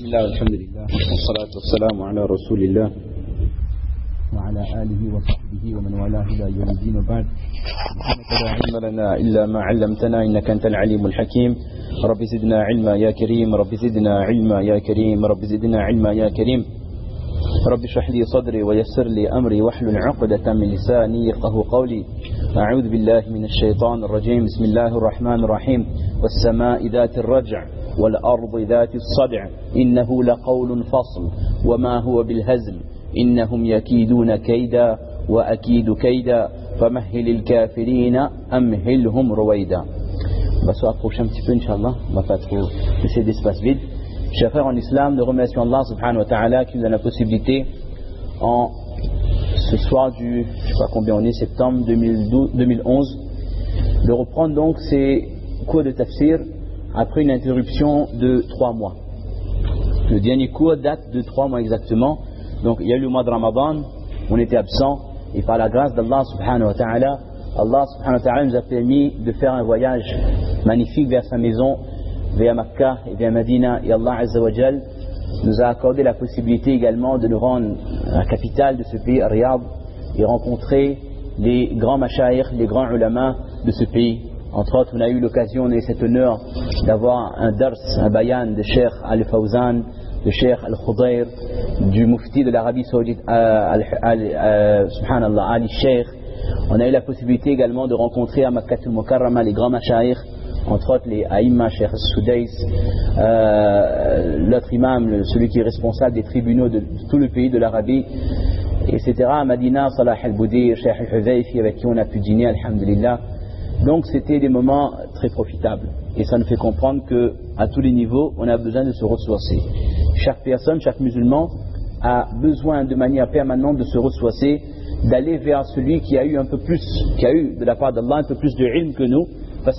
بسم الله والحمد لله والصلاة والسلام على رسول الله وعلى آله وصحبه ومن والاه إلى يوم الدين وبعد. لا علم لنا إلا ما علمتنا إنك أنت العليم الحكيم. رب زدنا علما يا كريم، رب زدنا علما يا كريم، رب زدنا علما يا كريم. رب اشرح لي صدري ويسر لي أمري واحلل عقدة من لساني يفقهوا قولي. أعوذ بالله من الشيطان الرجيم. بسم الله الرحمن الرحيم. والسماء ذات الرجع والأرض ذات الصدع إنه لقول فصل وما هو بالهزل إنهم يكيدون كيدا وأكيد كيدا فمهل الكافرين أمهلهم رويدا. On va se rapprocher un petit peu, Inch'Allah. On ne va pas trop laisser d'espace vide. Chers frères en islam, nous remercions Allah subhanahu wa ta'ala qui nous donne la possibilité en ce soir du, je ne sais pas combien on est, septembre 2011, de reprendre donc ces cours de tafsir après une interruption de 3 mois. Le dernier cours date de 3 mois exactement. Donc il y a eu le mois de Ramadan, on était absent, et par la grâce d'Allah subhanahu wa ta'ala, Allah subhanahu wa ta'ala nous a permis de faire un voyage magnifique vers sa maison, vers Makkah et vers Medina, et Allah azza wa jal nous a accordé la possibilité également de nous rendre à la capitale de ce pays, à Riyad, et rencontrer les grands mashayikh, les grands ulama de ce pays. Entre autres, on a eu l'occasion, on a eu cet honneur d'avoir un dars, un bayan de Cheikh Al-Fawzan, de Cheikh Al-Khudayr, du mufti de l'Arabie Saoudite, subhanallah, Ali Sheikh. On a eu la possibilité également de rencontrer à Makkatul Mukarrama les grands mashayikh, entre autres les Aïmma, Cheikh Soudais, l'autre imam, celui qui est responsable des tribunaux de tout le pays de l'Arabie, etc. À Madina, Salah al-Boudir, Cheikh al-Huzayfi, avec qui on a pu dîner, alhamdulillah. Donc c'était des moments très profitables. Et ça nous fait comprendre qu'à tous les niveaux, on a besoin de se ressourcer. Chaque personne, chaque musulman a besoin de manière permanente de se ressourcer, d'aller vers celui qui a eu un peu plus, qui a eu de la part d'Allah un peu plus de ilm que nous,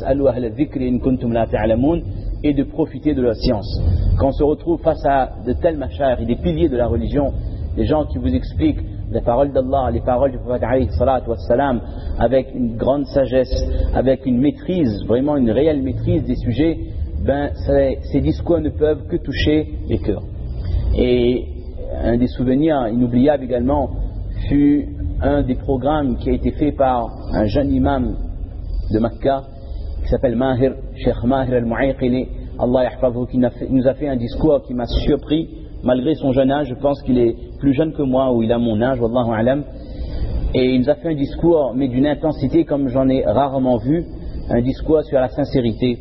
et de profiter de leur science. Quand on se retrouve face à de tels mashayikh et des piliers de la religion, des gens qui vous expliquent les paroles d'Allah, les paroles du prophète alayhi salatu wassalam, avec une grande sagesse, avec une maîtrise, vraiment une réelle maîtrise des sujets, ben ces discours ne peuvent que toucher les cœurs. Et un des souvenirs inoubliables également fut un des programmes qui a été fait par un jeune imam de Makkah qui s'appelle Mahir, Cheikh Mahir al-Mu'ayqili, Allah yahfazhu, qui nous a fait un discours qui m'a surpris malgré son jeune âge. Je pense qu'il est plus jeune que moi, ou il a mon âge, wallahu alam. Et il nous a fait un discours, mais d'une intensité comme j'en ai rarement vu, un discours sur la sincérité.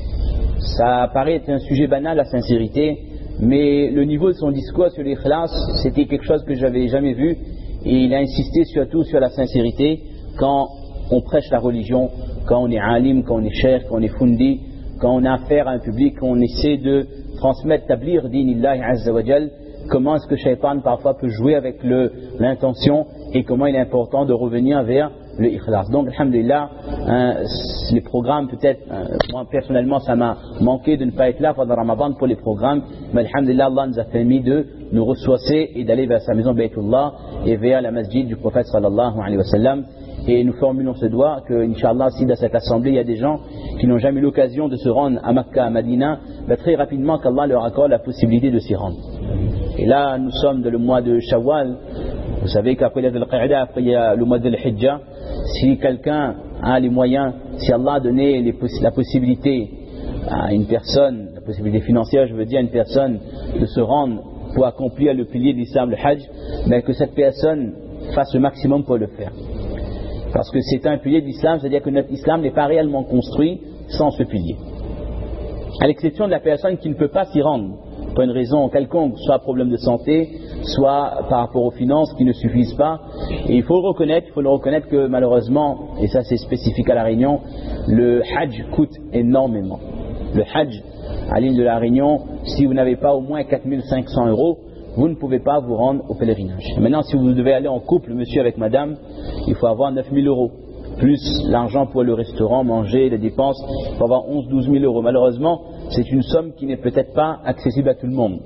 Ça paraît être un sujet banal, la sincérité, mais le niveau de son discours sur l'ikhlas, c'était quelque chose que j'avais jamais vu, et il a insisté surtout sur la sincérité quand on prêche la religion, quand on est alim, quand on est cheikh, quand on est fundi, quand on a affaire à un public, quand on essaie de transmettre, tablir dinillahi azza wa jal. Comment est-ce que Shaitan parfois peut jouer avec l'intention, et comment il est important de revenir vers le ikhlas. Donc alhamdulillah, les programmes peut-être, moi personnellement ça m'a manqué de ne pas être là pendant Ramadan pour les programmes, mais alhamdulillah Allah nous a permis de nous ressourcer et d'aller vers sa maison Baytullah et vers la masjid du prophète sallallahu alayhi wa sallam. Et nous formulons ce doigt que, Inch'Allah, si dans cette assemblée il y a des gens qui n'ont jamais eu l'occasion de se rendre à Makkah, à Madina, ben très rapidement qu'Allah leur accorde la possibilité de s'y rendre. Et là, nous sommes dans le mois de Shawwal. Vous savez qu'après l'Al-Qa'ida, après il y a le mois de l'Hijjah. Si quelqu'un a les moyens, si Allah a donné la possibilité à une personne, la possibilité financière, je veux dire, à une personne de se rendre pour accomplir le pilier de l'islam, le Hajj, ben que cette personne fasse le maximum pour le faire. Parce que c'est un pilier de l'islam, c'est-à-dire que notre islam n'est pas réellement construit sans ce pilier. À l'exception de la personne qui ne peut pas s'y rendre, pour une raison quelconque, soit problème de santé, soit par rapport aux finances qui ne suffisent pas. Et il faut le reconnaître que malheureusement, et ça c'est spécifique à La Réunion, le Hajj coûte énormément. Le Hajj à l'île de La Réunion, si vous n'avez pas au moins 4500 €, vous ne pouvez pas vous rendre au pèlerinage. Maintenant, si vous devez aller en couple, monsieur avec madame, il faut avoir 9000 €. Plus l'argent pour le restaurant, manger, les dépenses, il faut avoir 11-12 000 €. Malheureusement, c'est une somme qui n'est peut-être pas accessible à tout le monde.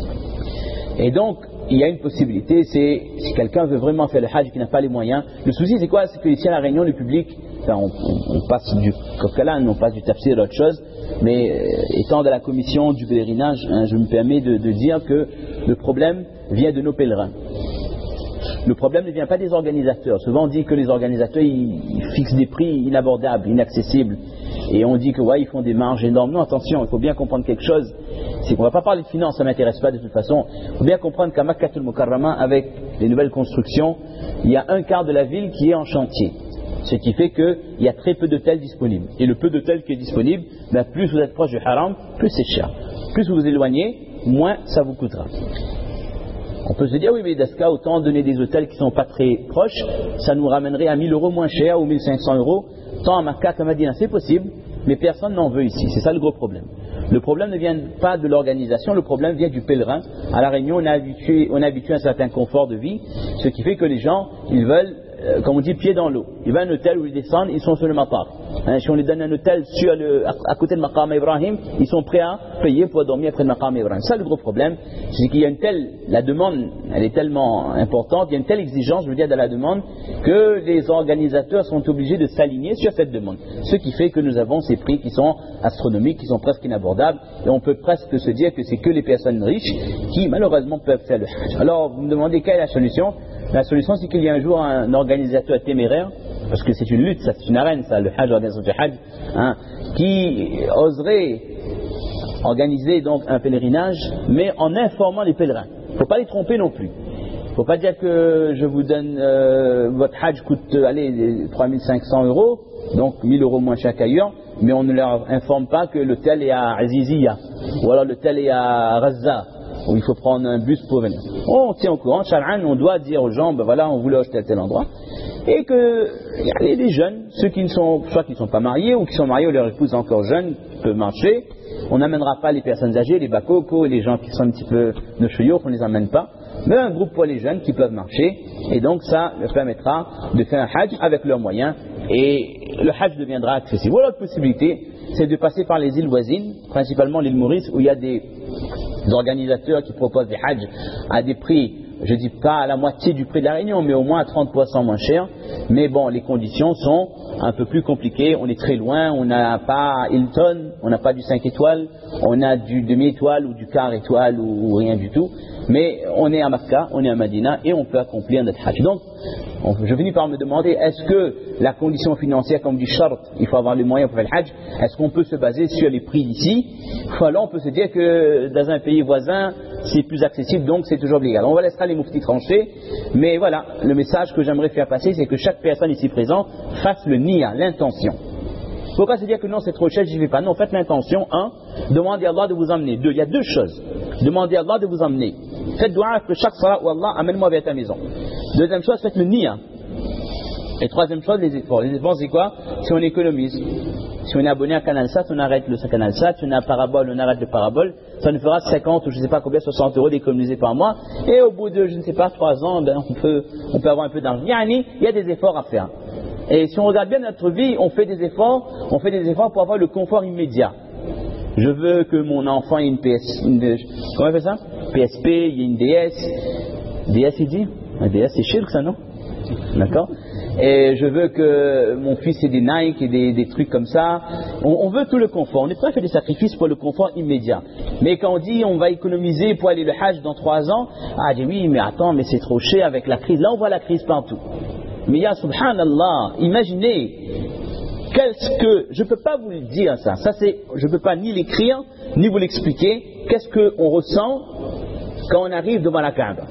Et donc, il y a une possibilité, c'est si quelqu'un veut vraiment faire le Hajj et qui n'a pas les moyens. Le souci, c'est quoi? C'est que ici à La Réunion, le public, enfin, on passe du coq à l'âne, on passe du tafsir à autre chose. mais étant dans la commission du pèlerinage, je me permets de dire que le problème vient de nos pèlerins. Le problème ne vient pas des organisateurs. Souvent on dit que les organisateurs ils fixent des prix inabordables, inaccessibles. Et on dit que ouais, ils font des marges énormes. Non, attention, il faut bien comprendre quelque chose. C'est qu'on ne va pas parler de finances, ça ne m'intéresse pas de toute façon. Il faut bien comprendre qu'à Makkatul Mukarrama, avec les nouvelles constructions, il y a un quart de la ville qui est en chantier. Ce qui fait qu'il y a très peu d'hôtels disponibles. Et le peu d'hôtels qui est disponible, ben plus vous êtes proche du haram, plus c'est cher. Plus vous vous éloignez, moins ça vous coûtera. On peut se dire, oui, mais dans ce cas, autant donner des hôtels qui ne sont pas très proches, ça nous ramènerait à 1000 € moins cher ou 1500 €, tant à Makka qu'à Madina. C'est possible, mais personne n'en veut ici. C'est ça le gros problème. Le problème ne vient pas de l'organisation, le problème vient du pèlerin. À La Réunion, on est habitué à un certain confort de vie, ce qui fait que les gens, ils veulent, comme on dit, pied dans l'eau. Ils veulent un hôtel où ils descendent, ils sont sur le matar. Si on les donne un hôtel à côté de Maqam Ibrahim, ils sont prêts à payer pour dormir près de Maqam Ibrahim. Ça, le gros problème, c'est qu'il y a la demande, elle est tellement importante, il y a une telle exigence, je veux dire, dans la demande, que les organisateurs sont obligés de s'aligner sur cette demande. Ce qui fait que nous avons ces prix qui sont astronomiques, qui sont presque inabordables, et on peut presque se dire que c'est que les personnes riches qui, malheureusement, peuvent faire le hajj. Alors, vous me demandez quelle est la solution? La solution, c'est qu'il y a un jour un organisateur téméraire, parce que c'est une lutte, ça, c'est une arène, ça, le hajj, l'organisation du hajj, qui oserait organiser donc un pèlerinage, mais en informant les pèlerins. Il ne faut pas les tromper non plus. Il ne faut pas dire que je vous donne, votre hajj coûte, 3500 €, donc 1000 € moins cher qu'ailleurs, mais on ne leur informe pas que l'hôtel est à Azizia, ou alors l'hôtel est à Raza, où il faut prendre un bus pour venir. On tient au courant, Shar'an, on doit dire aux gens, ben voilà, on vous loge tel endroit. Et que les jeunes, ceux qui ne sont, soit qui ne sont pas mariés, ou qui sont mariés ou leur épouse encore jeune, peuvent marcher. On n'amènera pas les personnes âgées, les bakoko, les gens qui sont un petit peu de chouyouf, on ne les amène pas. Mais un groupe pour les jeunes qui peuvent marcher. Et donc ça leur permettra de faire un hajj avec leurs moyens. Et le hajj deviendra accessible. Voilà, l'autre possibilité, c'est de passer par les îles voisines, principalement l'île Maurice, où il y a des organisateurs qui proposent des hajj à des prix, je ne dis pas à la moitié du prix de la Réunion, mais au moins à 30% moins cher. Mais bon, les conditions sont un peu plus compliquées. On est très loin, on n'a pas Hilton, on n'a pas du 5 étoiles, on a du demi-étoile ou du quart étoile ou rien du tout. Mais on est à Makkah, on est à Madina et on peut accomplir notre hajj. Donc, je finis par me demander, est-ce que la condition financière, comme dit Shart, il faut avoir les moyens pour faire le hajj, est-ce qu'on peut se baser sur les prix d'ici? Ou alors on peut se dire que dans un pays voisin, c'est plus accessible, donc c'est toujours légal. On va laisser les mouftis trancher, mais voilà, le message que j'aimerais faire passer, c'est que chaque personne ici présente fasse le niya, l'intention. Il ne faut pas se dire que non, c'est trop cher, j'y vais pas. Non, faites l'intention. 1, demandez à Allah de vous emmener. 2, il y a 2 choses. Demandez à Allah de vous emmener. Faites dua que chaque salat où Allah, amène-moi vers ta maison. Deuxième chose, faites le niya. Et troisième chose, les efforts. Les efforts, c'est quoi? Si on économise. Si on est abonné à Canal Sat, on arrête le Canal Sat. Si on est à Parabole, on arrête le Parabole. Ça nous fera 50 ou je ne sais pas combien, 60 € d'économiser par mois. Et au bout de, je ne sais pas, 3 ans, ben, on peut avoir un peu d'argent. Il y a des efforts à faire. Et si on regarde bien notre vie, on fait des efforts pour avoir le confort immédiat. Je veux que mon enfant ait une comment on fait ça? PSP, il y ait une DS. DS, il dit? Un DS, c'est shirk, ça, non? D'accord? Et je veux que mon fils ait des Nike et des trucs comme ça. On veut tout le confort. On est prêt à faire des sacrifices pour le confort immédiat. Mais quand on dit on va économiser pour aller le hajj dans 3 ans, je dis oui, mais attends, mais c'est trop cher avec la crise. Là, on voit la crise partout. Mais ya subhanallah, imaginez, je ne peux pas vous le dire ça, je ne peux pas ni l'écrire, ni vous l'expliquer, qu'est-ce qu'on ressent quand on arrive devant la Kaaba.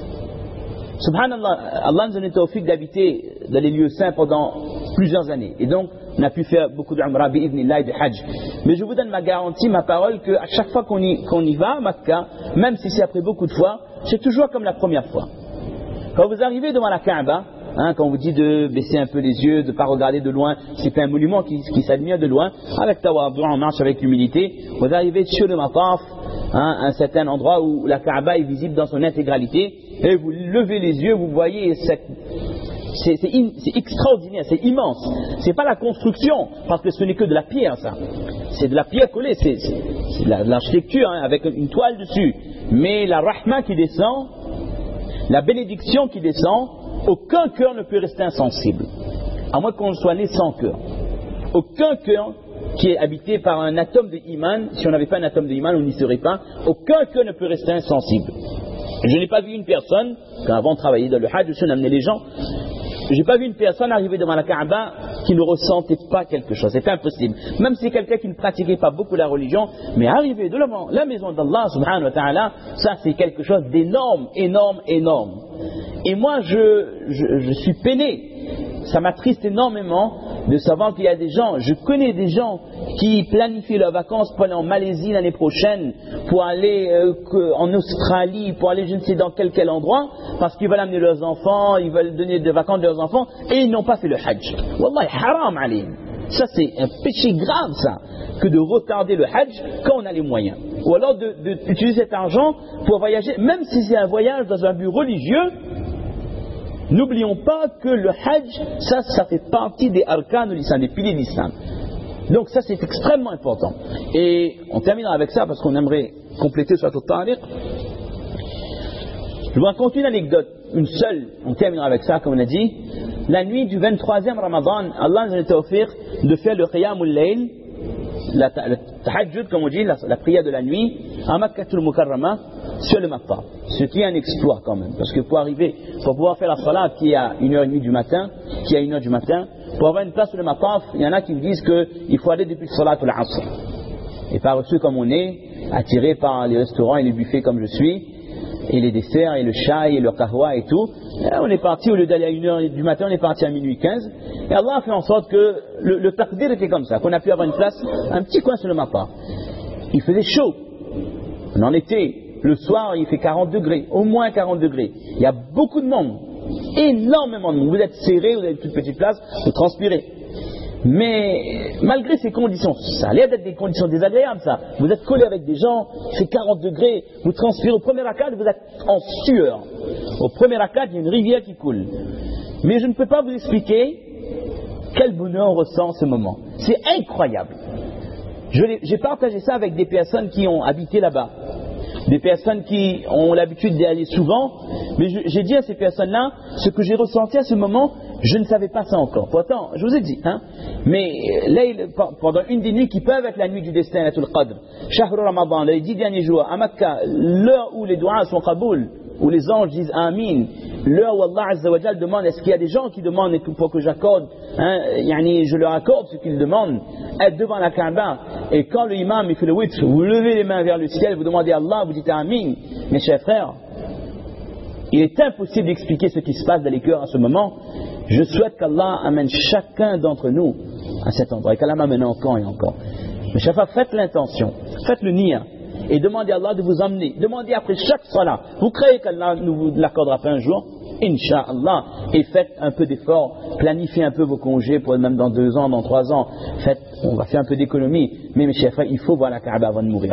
Subhanallah, Allah nous a donné le tawfiq d'habiter dans les lieux saints pendant plusieurs années, et donc on a pu faire beaucoup d'umrah, bi'idhnillah, et de hajj. Mais je vous donne ma garantie, ma parole, qu'à chaque fois qu'on y va à Makkah, même si c'est après beaucoup de fois, c'est toujours comme la première fois. Quand vous arrivez devant la Kaaba, quand on vous dit de baisser un peu les yeux, de ne pas regarder de loin, c'est un monument qui s'admire de loin, avec tawaddu, on marche avec humilité, vous arrivez sur le mataf, un certain endroit où la Kaaba est visible dans son intégralité, et vous levez les yeux, vous voyez c'est extraordinaire, c'est immense. C'est pas la construction, parce que ce n'est que de la pierre, ça. C'est de la pierre collée, c'est de l'architecture, avec une toile dessus. Mais la rahma qui descend, la bénédiction qui descend, aucun cœur ne peut rester insensible, à moins qu'on soit né sans cœur. Aucun cœur qui est habité par un atome de iman. Si on n'avait pas un atome de iman, on n'y serait pas. Aucun cœur ne peut rester insensible. Je n'ai pas vu une personne, quand avant de travailler dans le Hajj, je amenais les gens, j'ai pas vu une personne arriver devant la Kaaba qui ne ressentait pas quelque chose. C'est impossible. Même si c'est quelqu'un qui ne pratiquait pas beaucoup la religion, mais arriver devant la maison d'Allah subhanahu wa ta'ala, ça c'est quelque chose d'énorme, énorme, énorme. Et moi je suis peiné. Ça m'attriste énormément de savoir qu'il y a des gens, je connais des gens qui planifient leurs vacances pour aller en Malaisie l'année prochaine, pour aller en Australie, pour aller je ne sais dans quel endroit, parce qu'ils veulent amener leurs enfants, ils veulent donner des vacances à leurs enfants, et ils n'ont pas fait le Hajj. Wallahi, haram alayhim. Ça c'est un péché grave ça, que de retarder le Hajj quand on a les moyens. Ou alors d'utiliser cet argent pour voyager, même si c'est un voyage dans un but religieux. N'oublions pas que le Hajj, ça fait partie des arkan de l'islam, des piliers de l'islam. Donc ça c'est extrêmement important. Et on terminera avec ça parce qu'on aimerait compléter sur le tariq. Je vous raconte une anecdote, une seule, on terminera avec ça comme on a dit. La nuit du 23e Ramadan, Allah nous a offert de faire le Qiyamul Layl, le Tahajjud comme on dit, la prière de la nuit, à Makkatul Mukarrama, sur le Maqta. Ce qui est un exploit quand même, parce que pour pouvoir faire la salat qui est à 1h30 du matin, pour avoir une place sur le Maqta, il y en a qui disent qu'il faut aller depuis le salat al Asr. Et par-dessus comme on est, attiré par les restaurants et les buffets comme je suis, et les desserts, et le chai, et le kahwa et tout, on est parti, au lieu d'aller à 1h du matin, on est parti à minuit 15, et Allah a fait en sorte que le taqdir était comme ça, qu'on a pu avoir une place, un petit coin sur le Maqta. Il faisait chaud, on en était. Le soir, il fait 40 degrés, au moins 40 degrés. Il y a beaucoup de monde, énormément de monde. Vous êtes serré, vous avez une toute petite place, vous transpirez. Mais malgré ces conditions, ça a l'air d'être des conditions désagréables, ça. Vous êtes collé avec des gens, il fait 40 degrés, vous transpirez. Au premier rakat, vous êtes en sueur. Au premier rakat, il y a une rivière qui coule. Mais je ne peux pas vous expliquer quel bonheur on ressent en ce moment. C'est incroyable. J'ai partagé ça avec des personnes qui ont habité là-bas. Des personnes qui ont l'habitude d'y aller souvent, mais j'ai dit à ces personnes-là, ce que j'ai ressenti à ce moment, je ne savais pas ça encore. Pourtant, je vous ai dit, mais là, pendant une des nuits qui peuvent être la nuit du destin, Laylatul Qadr, Shahr Ramadan, les 10 derniers jours, à Makkah, l'heure où les doigts sont qaboul, où les anges disent Amin, l'heure où Allah Azza wa Jal demande, est-ce qu'il y a des gens qui demandent pour que j'accorde, je leur accorde ce qu'ils demandent, être devant la Kaaba, et quand le imam il fait le witr, vous levez les mains vers le ciel, vous demandez à Allah, vous dites Amin. Mes chers frères, il est impossible d'expliquer ce qui se passe dans les cœurs à ce moment. Je souhaite qu'Allah amène chacun d'entre nous à cet endroit, et qu'Allah m'amène encore et encore. Mais chers frères, faites l'intention, faites le niyyah, et demandez à Allah de vous emmener. Demandez après chaque salat. Vous croyez qu'Allah nous vous l'accordera pas un jour? Inch'Allah. Et faites un peu d'effort. Planifiez un peu vos congés pour même dans 2 ans, dans 3 ans. On va faire un peu d'économie. Mais mes chers frères, il faut voir la Kaaba avant de mourir.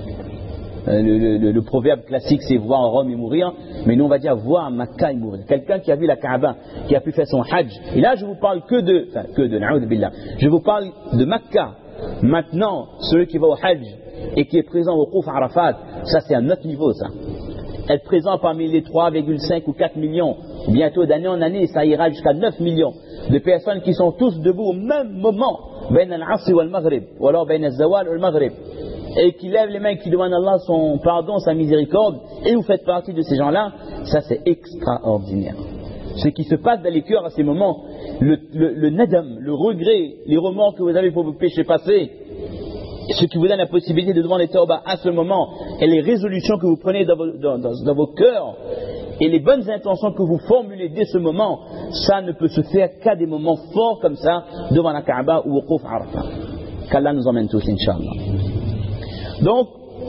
Le proverbe classique c'est voir en Rome et mourir. Mais nous on va dire voir à Makkah et mourir. Quelqu'un qui a vu la Kaaba, qui a pu faire son Hajj. Et là je vous parle que de na'oudh billah. Je vous parle de Makkah. Maintenant, celui qui va au Hajj et qui est présent au Wouqouf Arafat, ça c'est un autre niveau ça. Être présent parmi les 3,5 ou 4 millions, bientôt d'année en année, ça ira jusqu'à 9 millions de personnes qui sont tous debout au même moment, bain al-Asr wal Maghrib, ou alors bain al-Zawal wal Maghrib, et qui lèvent les mains, qui demandent à Allah son pardon, sa miséricorde, et vous faites partie de ces gens-là, ça c'est extraordinaire. Ce qui se passe dans les cœurs à ces moments, le nadam, le regret, les remords que vous avez pour vos péchés passés, ce qui vous donne la possibilité de demander tawbah à ce moment, et les résolutions que vous prenez dans vos cœurs, et les bonnes intentions que vous formulez dès ce moment, ça ne peut se faire qu'à des moments forts comme ça, devant la Kaaba ou au Wouqouf Arafat. Qu'Allah nous emmène tous, Inch'Allah. Donc,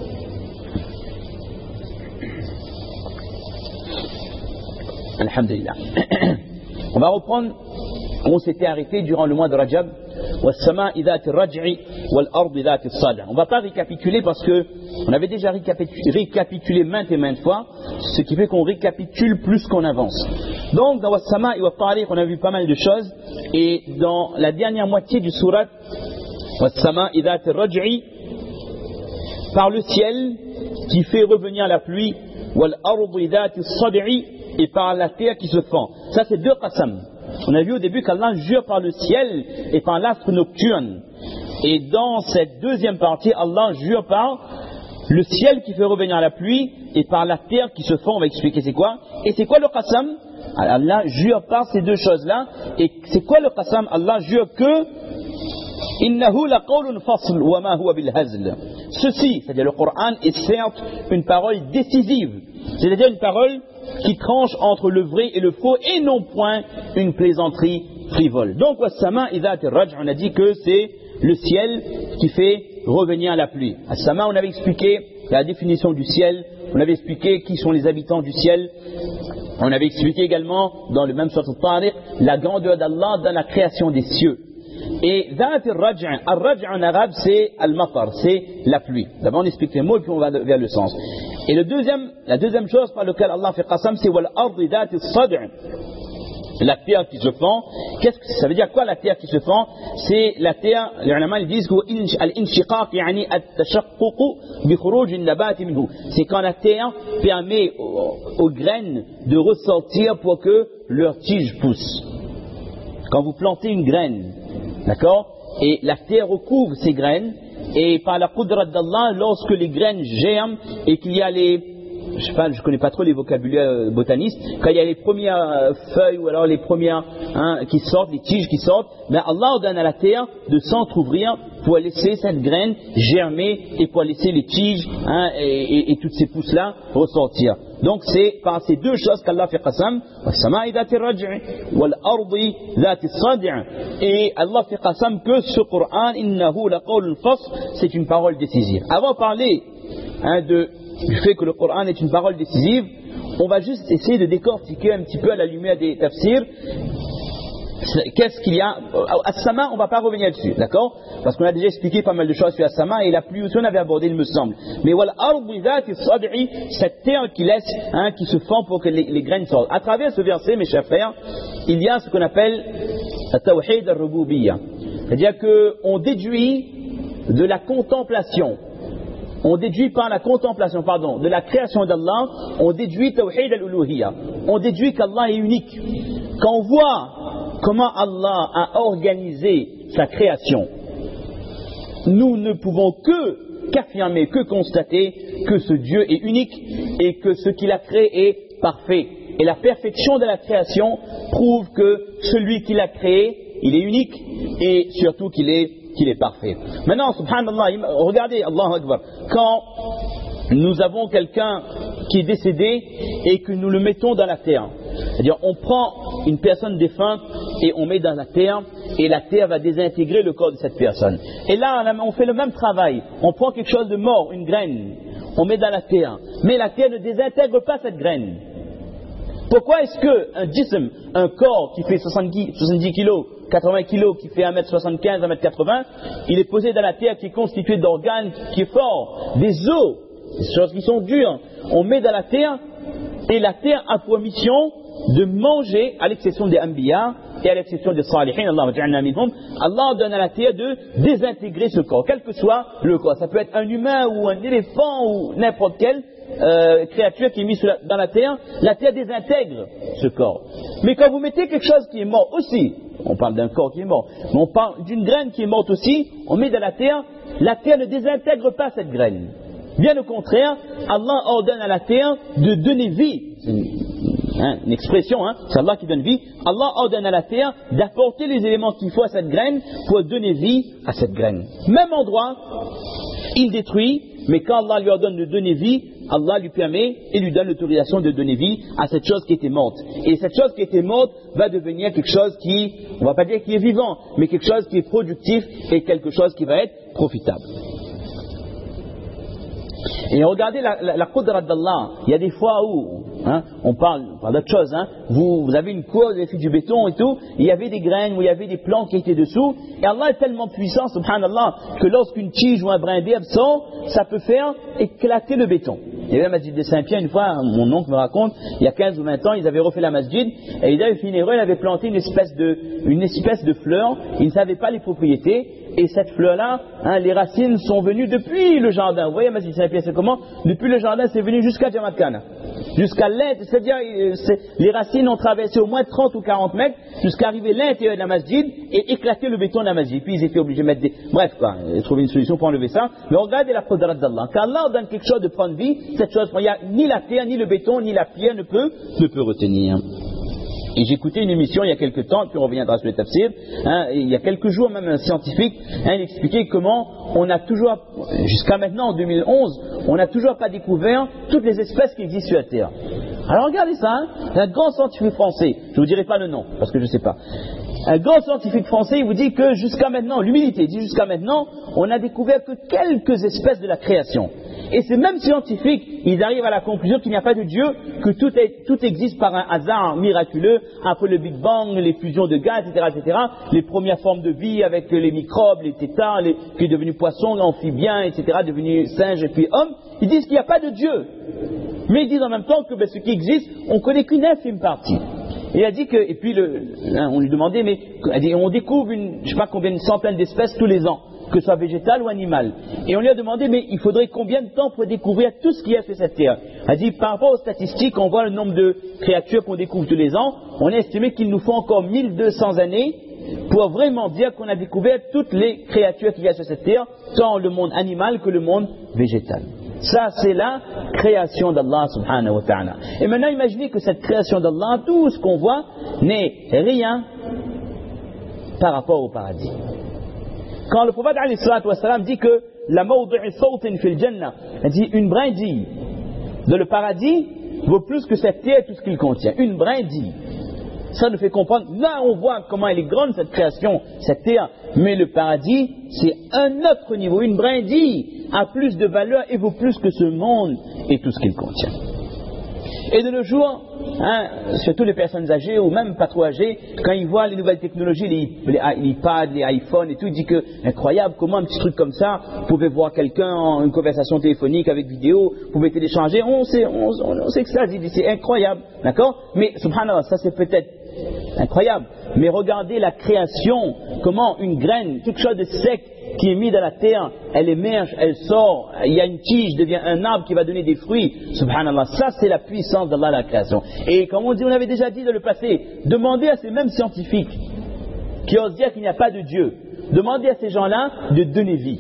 Alhamdulillah. On va reprendre où on s'était arrêté durant le mois de Rajab. On ne va pas récapituler parce qu'on avait déjà récapitulé maintes et maintes fois, ce qui fait qu'on récapitule plus qu'on avance. Donc dans Wassama et Wattariq on a vu pas mal de choses, et dans la dernière moitié du surat Wassama idhat al-Raj'i, par le ciel qui fait revenir la pluie, wal-ardu idhat al-Sad'i, et par la terre qui se fend. Ça c'est 2 qasam. On a vu au début qu'Allah jure par le ciel et par l'astre nocturne. Et dans cette deuxième partie, Allah jure par le ciel qui fait revenir la pluie et par la terre qui se fond. On va expliquer c'est quoi. Et c'est quoi le qasam? Allah jure par ces deux choses-là. Et c'est quoi le qasam? Allah jure que innahu laqawlun fasl wa ma huwa bil hazl. Ceci, c'est-à-dire le Coran, est certes une parole décisive, c'est-à-dire une parole qui tranche entre le vrai et le faux et non point une plaisanterie frivole. Donc was-sama idha tiraj, on a dit que c'est le ciel qui fait revenir la pluie. As-sama, on avait expliqué la définition du ciel, on avait expliqué qui sont les habitants du ciel. On avait expliqué également dans le même sourate Al-Tariq la grandeur d'Allah dans la création des cieux. Et al-raj' en arabe c'est al-matar, c'est la pluie. D'abord on explique les mots et puis on va vers le sens. Et la deuxième chose par laquelle Allah fait qasam, c'est wal-ardi dhati as-sad', la terre qui se fend. Qu'est-ce que ça veut dire quoi la terre qui se fend? C'est la terre, les ulama ils disent que al-inshiqaq yani at-tashaqquq bi khuruj an-nabat minhu. C'est quand la terre permet aux graines de ressortir pour que leur tige pousse. Quand vous plantez une graine, d'accord, et la terre recouvre ces graines, et par la qudrat d'Allah, lorsque les graines germent et qu'il y a je connais pas trop les vocabulaires botanistes, quand il y a les premières feuilles ou alors les premières qui sortent, les tiges qui sortent, ben Allah ordonne à la terre de s'entrouvrir pour laisser cette graine germer et pour laisser les tiges et toutes ces pousses-là ressortir. Donc c'est par ces deux choses qu'Allah fait qasam, et Allah fait qasam que ce Coran, innahu laqawlun fasl, c'est une parole décisive. Avant de parler du fait que le Coran est une parole décisive, on va juste essayer de décortiquer un petit peu à la lumière des tafsirs. Qu'est-ce qu'il y a? As-sama, on ne va pas revenir dessus, d'accord? Parce qu'on a déjà expliqué pas mal de choses sur As-sama et la pluie aussi on avait abordé, il me semble. Mais wal-ardi dhati as-sad'i, cette terre qui laisse, qui se fend pour que les graines sortent. À travers ce verset, mes chers frères, il y a ce qu'on appelle at-tawhid al-rububiyya. C'est-à-dire qu'on déduit de la contemplation. On déduit par la contemplation, de la création d'Allah, on déduit tawhid al-uluhiyya. On déduit qu'Allah est unique. Quand on voit comment Allah a organisé sa création, nous ne pouvons qu'affirmer, que constater que ce Dieu est unique et que ce qu'il a créé est parfait. Et la perfection de la création prouve que celui qui l'a créé, il est unique et surtout qu'il est parfait. Maintenant, subhanallah, regardez, Allahu Akbar, quand nous avons quelqu'un qui est décédé et que nous le mettons dans la terre, c'est-à-dire on prend une personne défunte et on met dans la terre et la terre va désintégrer le corps de cette personne. Et là, on fait le même travail, on prend quelque chose de mort, une graine, on met dans la terre, mais la terre ne désintègre pas cette graine. Pourquoi est-ce qu'un jism, un corps qui fait 70 kilos, 80 kilos, qui fait 1m75, 1m80, il est posé dans la terre qui est constitué d'organes, qui est fort, des os, des choses qui sont dures, on met dans la terre et la terre a pour mission de manger, à l'exception des Anbiya et à l'exception des Salihin, Allah donne à la terre de désintégrer ce corps, quel que soit le corps. Ça peut être un humain ou un éléphant ou n'importe quelle créature qui est mise dans la terre désintègre ce corps. Mais quand vous mettez quelque chose qui est mort aussi, on parle d'un corps qui est mort, mais on parle d'une graine qui est morte aussi, on met dans la terre ne désintègre pas cette graine. Bien au contraire, Allah ordonne à la terre de donner vie. Une expression, c'est Allah qui donne vie. Allah ordonne à la terre d'apporter les éléments qu'il faut à cette graine pour donner vie à cette graine. Même endroit, il détruit, mais quand Allah lui ordonne de donner vie, Allah lui permet et lui donne l'autorisation de donner vie à cette chose qui était morte. Et cette chose qui était morte va devenir quelque chose qui, on ne va pas dire qui est vivant, mais quelque chose qui est productif et quelque chose qui va être profitable. Et regardez la qudrat d'Allah. Il y a des fois où on parle d'autre chose. Vous avez une cour, vous avez fait du béton et tout. Il y avait des graines ou il y avait des plantes qui étaient dessous. Et Allah est tellement puissant, subhanallah, que lorsqu'une tige ou un brin d'herbe sort, ça peut faire éclater le béton. Il y avait la masjid de Saint-Pierre, une fois, mon oncle me raconte, il y a 15 ou 20 ans, ils avaient refait la masjid, et ils avaient fait une erreur, ils avaient planté une espèce de fleur, ils ne savaient pas les propriétés, et cette fleur-là, les racines sont venues depuis le jardin. Vous voyez, la masjid de Saint-Pierre, c'est comment? Depuis le jardin, c'est venu jusqu'à Jamatkana. jusqu'à l'intérieur, c'est-à-dire les racines ont traversé au moins 30 ou 40 mètres jusqu'à arriver à l'intérieur de la masjid et éclater le béton de la masjid. Puis ils étaient obligés de mettre des... Bref, quoi, trouver une solution pour enlever ça. Mais regardez la qudrat d'Allah. Quand Allah donne quelque chose de prendre vie, cette chose, il n'y a ni la terre, ni le béton, ni la pierre ne peut retenir. Et j'écoutais une émission il y a quelques temps, puis on reviendra sur le tafsir, il y a quelques jours même un scientifique, il expliquait comment on a toujours, jusqu'à maintenant en 2011, on n'a toujours pas découvert toutes les espèces qui existent sur la Terre. Alors regardez ça, un grand scientifique français, je ne vous dirai pas le nom, parce que je ne sais pas. Un grand scientifique français, il vous dit que jusqu'à maintenant, l'humilité dit jusqu'à maintenant, on n'a découvert que quelques espèces de la création. Et ces mêmes scientifiques, ils arrivent à la conclusion qu'il n'y a pas de Dieu, que tout existe par un hasard miraculeux, après le Big Bang, les fusions de gaz, etc., les premières formes de vie avec les microbes, les tétards, qui est devenu poisson, amphibien, etc., devenu singe et puis homme. Ils disent qu'il n'y a pas de Dieu. Mais ils disent en même temps que ce qui existe, on ne connaît qu'une infime partie. Et il a dit que, et puis on lui demandait, mais on découvre je ne sais pas combien, une centaine d'espèces tous les ans, que ce soit végétal ou animal. Et on lui a demandé, mais il faudrait combien de temps pour découvrir tout ce qu'il y a sur cette terre? Il a dit, par rapport aux statistiques, on voit le nombre de créatures qu'on découvre tous les ans, on a estimé qu'il nous faut encore 1200 années pour vraiment dire qu'on a découvert toutes les créatures qu'il y a sur cette terre, tant le monde animal que le monde végétal. Ça, c'est la création d'Allah subhanahu wa ta'ala. Et maintenant, imaginez que cette création d'Allah, tout ce qu'on voit, n'est rien par rapport au paradis. Quand le prophète alayhi salatu wa salam dit que la mawdi'i sawtin fil jannah, il dit une brindille de le paradis vaut plus que cette terre et tout ce qu'il contient. Une brindille. Ça nous fait comprendre, là on voit comment elle est grande cette création, cette terre, mais le paradis, c'est un autre niveau. Une brindille a plus de valeur et vaut plus que ce monde et tout ce qu'il contient. Et de nos jours, surtout les personnes âgées ou même pas trop âgées, quand ils voient les nouvelles technologies, les iPads, les iPhones et tout, ils disent que incroyable, comment un petit truc comme ça, vous pouvez voir quelqu'un en une conversation téléphonique avec vidéo, vous pouvez télécharger, on sait que ça, c'est incroyable, d'accord? Mais subhanallah, ça c'est peut-être incroyable, mais regardez la création, comment une graine, quelque chose de sec qui est mis dans la terre, elle émerge, elle sort, il y a une tige, devient un arbre qui va donner des fruits. Subhanallah, ça c'est la puissance d'Allah, la création. Et comme on avait déjà dit dans le passé, demandez à ces mêmes scientifiques qui osent dire qu'il n'y a pas de Dieu, demandez à ces gens-là de donner vie.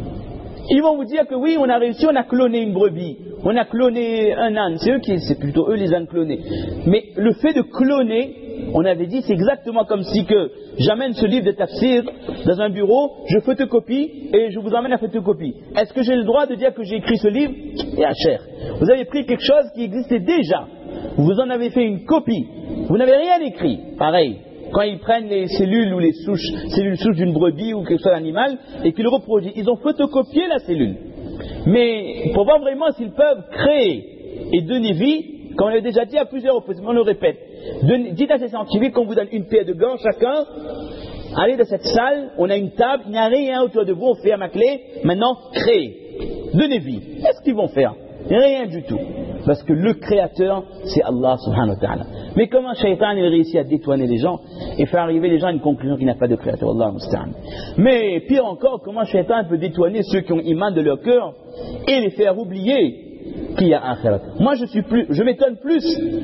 Ils vont vous dire que oui, on a réussi, on a cloné une brebis, on a cloné un âne, c'est plutôt eux les ânes clonés. Mais le fait de cloner, on avait dit, c'est exactement comme si que j'amène ce livre de tafsir dans un bureau, je photocopie et je vous emmène la photocopie. Est-ce que j'ai le droit de dire que j'ai écrit ce livre? Et à cher. Vous avez pris quelque chose qui existait déjà, vous en avez fait une copie, vous n'avez rien écrit. Pareil, quand ils prennent les cellules ou les cellules souches d'une brebis ou quelque chose d'animal et qu'ils le reproduisent, ils ont photocopié la cellule. Mais pour voir vraiment s'ils peuvent créer et donner vie, comme on l'a déjà dit à plusieurs reprises, on le répète, dites à ces scientifiques qu'on vous donne une paire de gants chacun, allez dans cette salle, on a une table, il n'y a rien autour de vous, on ferme la clé, maintenant créez, donnez vie. Qu'est-ce qu'ils vont faire? Rien du tout. Parce que le créateur, c'est Allah subhanahu wa ta'ala. Mais comment Shaitan il réussit à détourner les gens et faire arriver les gens à une conclusion qu'il n'y a pas de créateur, Allah musta'an. Mais pire encore, comment Shaitan peut détourner ceux qui ont iman de leur cœur et les faire oublier qu'il y a un akhirat. Moi je m'étonne plus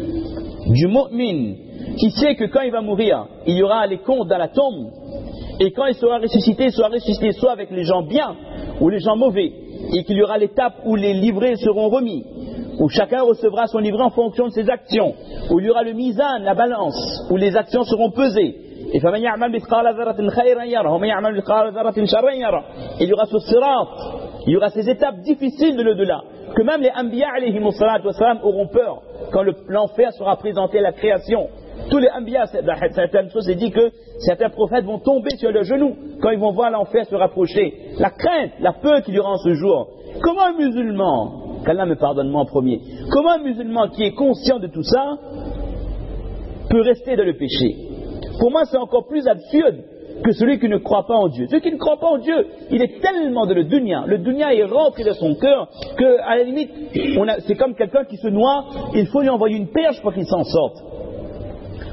du mu'min qui sait que quand il va mourir, il y aura les comptes dans la tombe et quand il sera ressuscité soit avec les gens bien ou les gens mauvais et qu'il y aura l'étape où les livrets seront remis, où chacun recevra son livret en fonction de ses actions, où il y aura le mizan, la balance, où les actions seront pesées. Et il y aura ce sirat, il y aura ces étapes difficiles de l'au-delà, que même les anbiya alayhimu salatu wassalam auront peur quand l'enfer sera présenté à la création. Tous les anbiya, certaines choses, c'est dit que certains prophètes vont tomber sur leurs genoux quand ils vont voir l'enfer se rapprocher. La crainte, la peur qu'il y aura en ce jour. Comment un musulman, qu'Allah me pardonne moi en premier, comment un musulman qui est conscient de tout ça peut rester dans le péché? Pour moi, c'est encore plus absurde que celui qui ne croit pas en Dieu. Celui qui ne croit pas en Dieu, il est tellement dans le dunya est rentré dans son cœur qu'à la limite, c'est comme quelqu'un qui se noie, il faut lui envoyer une perche pour qu'il s'en sorte.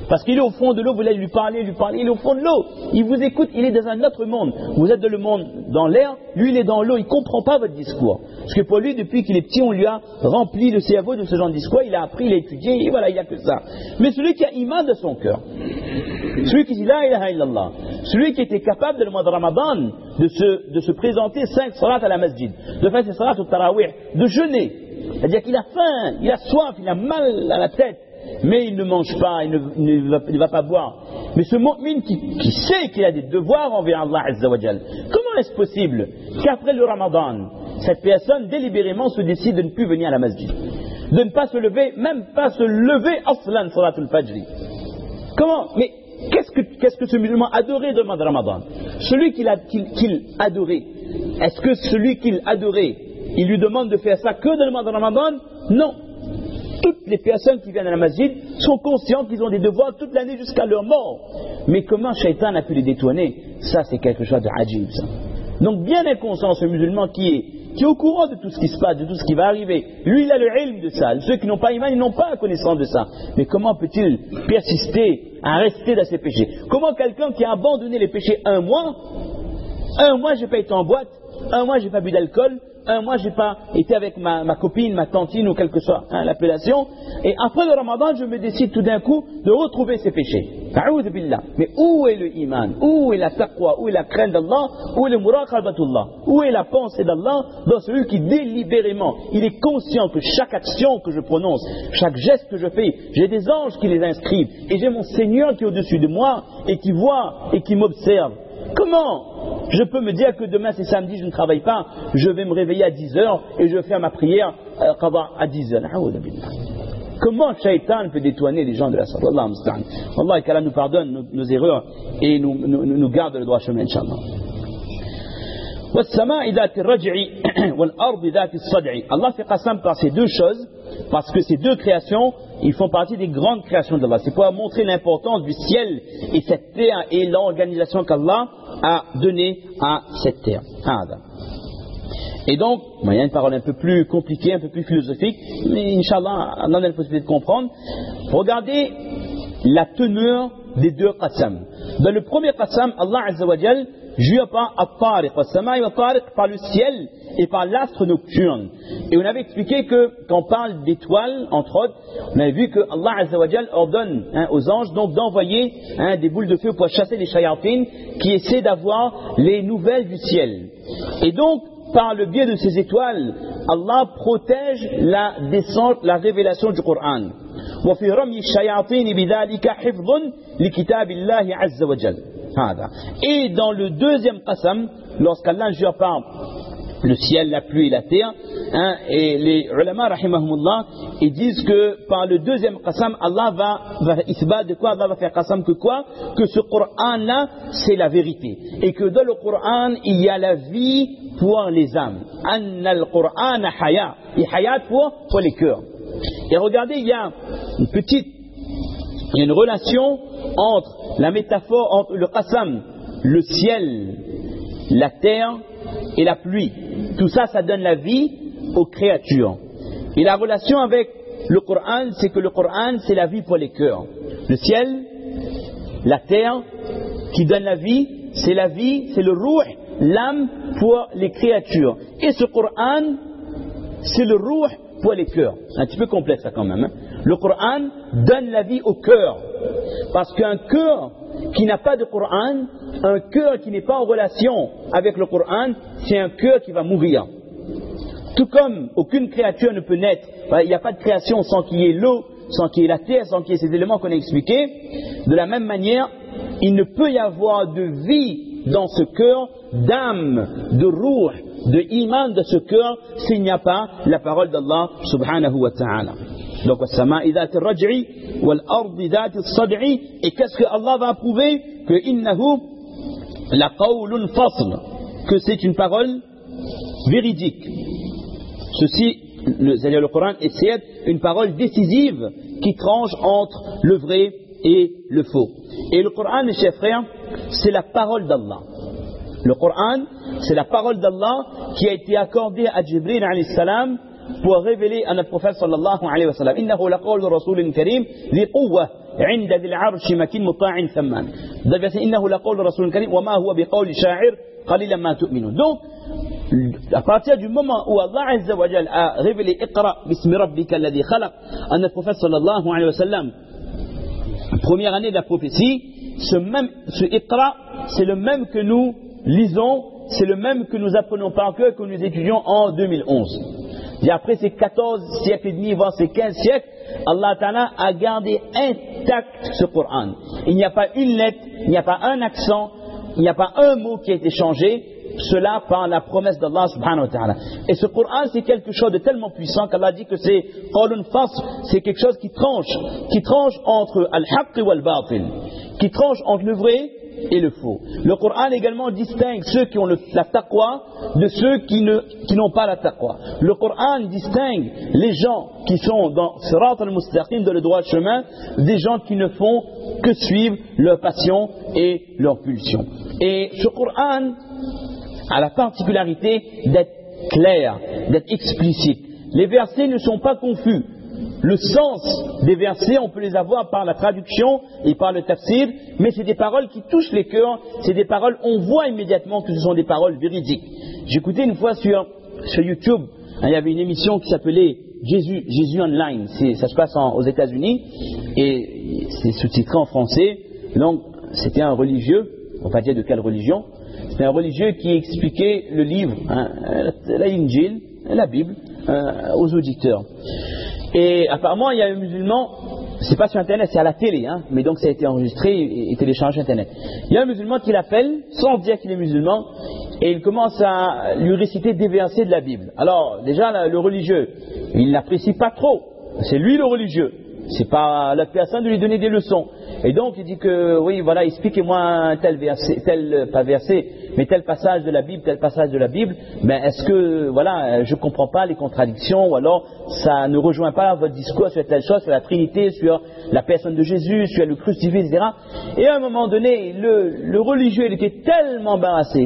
Parce qu'il est au fond de l'eau, vous allez lui parler, il est au fond de l'eau. Il vous écoute, il est dans un autre monde. Vous êtes dans le monde, dans l'air, lui il est dans l'eau, il ne comprend pas votre discours. Parce que pour lui, depuis qu'il est petit, on lui a rempli le cerveau de ce genre de discours, il a appris, il a étudié, et voilà, il n'y a que ça. Mais celui qui a iman de son cœur, celui qui dit la ilaha illallah, celui qui était capable dans le mois de Ramadan de se présenter 5 salats à la masjid, de faire ses salats au tarawih, de jeûner, c'est-à-dire qu'il a faim, il a soif, il a mal à la tête, mais il ne mange pas, il ne va pas boire. Mais ce mu'min qui sait qu'il a des devoirs envers Allah Azza wa Jal, comment est-ce possible qu'après le Ramadan, cette personne délibérément se décide de ne plus venir à la masjid, de ne pas se lever, même pas se lever aslan salatul fajri? Comment? Mais qu'est-ce que ce musulman adorait demande Ramadan? Celui qu'il adorait, est-ce que celui qu'il adorait, il lui demande de faire ça que dans le mois de Ramadan? Non. Toutes les personnes qui viennent à la masjid sont conscientes qu'ils ont des devoirs toute l'année jusqu'à leur mort. Mais comment Shaitan a pu les détourner? Ça, c'est quelque chose de ajib, ça. Donc, bien inconscient, ce musulman qui est au courant de tout ce qui se passe, de tout ce qui va arriver. Lui, il a le ilm de ça. Ceux qui n'ont pas iman, ils n'ont pas connaissance de ça. Mais comment peut-il persister à rester dans ses péchés? Comment quelqu'un qui a abandonné les péchés un mois, j'ai pas été en boîte, un mois, j'ai pas bu d'alcool, un mois, j'ai pas été avec ma copine, ma tantine ou quelle que soit l'appellation, et après le Ramadan, je me décide tout d'un coup de retrouver ces péchés. A'oudhu billah. Mais où est le iman? Où est la taqwa? Où est la crainte d'Allah? Où est le muraqabatullah? Où est la pensée d'Allah dans celui qui délibérément, il est conscient que chaque action que je prononce, chaque geste que je fais, j'ai des anges qui les inscrivent, et j'ai mon Seigneur qui est au-dessus de moi, et qui voit, et qui m'observe. Comment je peux me dire que demain c'est samedi, je ne travaille pas, je vais me réveiller à 10h et je vais faire ma prière à 10h? Comment Shaitan peut détourner les gens de la salat? Wallah musta'an. Allah qu'Allah nous pardonne nos erreurs et nous garde le droit chemin, Inch'Allah. Allah fait qasam par ces deux choses, parce que ces deux créations, ils font partie des grandes créations d'Allah. C'est pour montrer l'importance du ciel et cette terre et l'organisation qu'Allah a donnée à cette terre. Et donc, il y a une parole un peu plus compliquée, un peu plus philosophique, mais Inch'Allah, on a la possibilité de comprendre. Regardez la teneur des deux qasam. Dans le premier qasam, Allah Azza wa Jal jure par At-Tariq, As-Sama'i wa Tariq, par le ciel et par l'astre nocturne. Et on avait expliqué que quand on parle d'étoiles, entre autres, on avait vu que Allah Azza wa Jal ordonne aux anges donc d'envoyer des boules de feu pour chasser les shayatines qui essaient d'avoir les nouvelles du ciel. Et donc, par le biais de ces étoiles, Allah protège la descente, la révélation du Coran. وفي رمي الشياطين بذلك حفظ لكتاب الله عز وجل. Et dans le deuxième qasam, lorsqu'Allah jure par le ciel, la pluie et la terre, et les ulama rahimahumullah, ils disent que par le deuxième qasam, Allah va isbat de quoi? Allah va faire qasam que quoi? Que ce Coran-là, c'est la vérité. Et que dans le Coran, il y a la vie pour les âmes. Anna al-Qur'an haya. Et hayat pour les cœurs. Et regardez, il y a une relation entre la métaphore, entre le qasam, le ciel, la terre et la pluie. Tout ça, ça donne la vie aux créatures. Et la relation avec le Coran, c'est que le Coran, c'est la vie pour les cœurs. Le ciel, la terre, qui donne la vie, c'est la vie, c'est le ruh, l'âme pour les créatures. Et ce Coran, c'est le ruh pour les cœurs. Un petit peu complexe ça quand même. Le Coran donne la vie au cœur. Parce qu'un cœur qui n'a pas de Coran, un cœur qui n'est pas en relation avec le Coran, c'est un cœur qui va mourir. Tout comme aucune créature ne peut naître, il n'y a pas de création sans qu'il y ait l'eau, sans qu'il y ait la terre, sans qu'il y ait ces éléments qu'on a expliqués. De la même manière, il ne peut y avoir de vie dans ce cœur, d'âme, de ruh, de iman de ce cœur, s'il n'y a pas la parole d'Allah subhanahu wa ta'ala. Donc, as-sama'i dhati ar-raj'i wal-ardi dhati as-sad'i. Et qu'est-ce que Allah va approuver? Que innahu la qawlun fasl, que c'est une parole véridique. Ceci, c'est-à-dire le Coran est une parole décisive qui tranche entre le vrai et le faux. Et le Coran, mes chers frères, c'est la parole d'Allah. Le Coran, c'est la parole d'Allah qui a été accordée à Jibril alayhi salam pour révéler à notre prophète sallallahu alayhi wa sallam. Innahu laqawlu rasulin karim dhi quwwah 'inda dhil 'arshi makin muta'in thamman. Dans le verset innahu laqawlu rasulin karim wa ma huwa biqawli sha'ir qalilan ma tu'minun. Donc à partir du moment où Allah Azza wa Jalla a révélé Iqra bismi rabbika alladhi khalaq à notre prophète sallallahu alayhi wa sallam, première année de la prophétie, ce Iqra, c'est le même que nous lisons, c'est le même que nous apprenons par cœur, que nous étudions en 2011. Et après ces 14 siècles et demi, voire ces 15 siècles, Allah Ta'ala a gardé intact ce Coran. Il n'y a pas une lettre, il n'y a pas un accent, il n'y a pas un mot qui a été changé, cela par la promesse d'Allah subhanahu wa ta'ala. Et ce Coran, c'est quelque chose de tellement puissant qu'Allah dit que c'est qawlun fasl, c'est quelque chose qui tranche entre al-haqq wal batil, qui tranche entre le vrai et le faux. Le Coran également distingue ceux qui ont la taqwa de ceux qui n'ont pas la taqwa. Le Coran distingue les gens qui sont dans sirat al-mustaqim, dans le droit chemin, des gens qui ne font que suivre leur passion et leur pulsion. Et ce Coran a la particularité d'être clair, d'être explicite. Les versets ne sont pas confus. Le sens des versets, on peut les avoir par la traduction et par le tafsir, mais c'est des paroles qui touchent les cœurs, c'est des paroles, on voit immédiatement que ce sont des paroles véridiques. J'écoutais une fois sur YouTube, il y avait une émission qui s'appelait Jésus Online, ça se passe aux États-Unis, et c'est sous-titré en français. Donc c'était un religieux, on va pas dire de quelle religion, c'était un religieux qui expliquait le livre, l'Injil, la Bible, aux auditeurs. Et apparemment, il y a un musulman, c'est pas sur Internet, c'est à la télé, mais donc ça a été enregistré et téléchargé sur Internet. Il y a un musulman qui l'appelle, sans dire qu'il est musulman, et il commence à lui réciter des versets de la Bible. Alors, déjà, le religieux, il n'apprécie pas trop. C'est lui le religieux. C'est pas la personne de lui donner des leçons. Et donc, il dit que, oui, voilà, expliquez-moi un tel verset, pas verset, mais tel passage de la Bible, tel passage de la Bible. Ben, est-ce que, voilà, je comprends pas les contradictions, ou alors, ça ne rejoint pas votre discours sur telle chose, sur la Trinité, sur la personne de Jésus, sur le crucifié, etc. Et à un moment donné, le religieux, il était tellement embarrassé,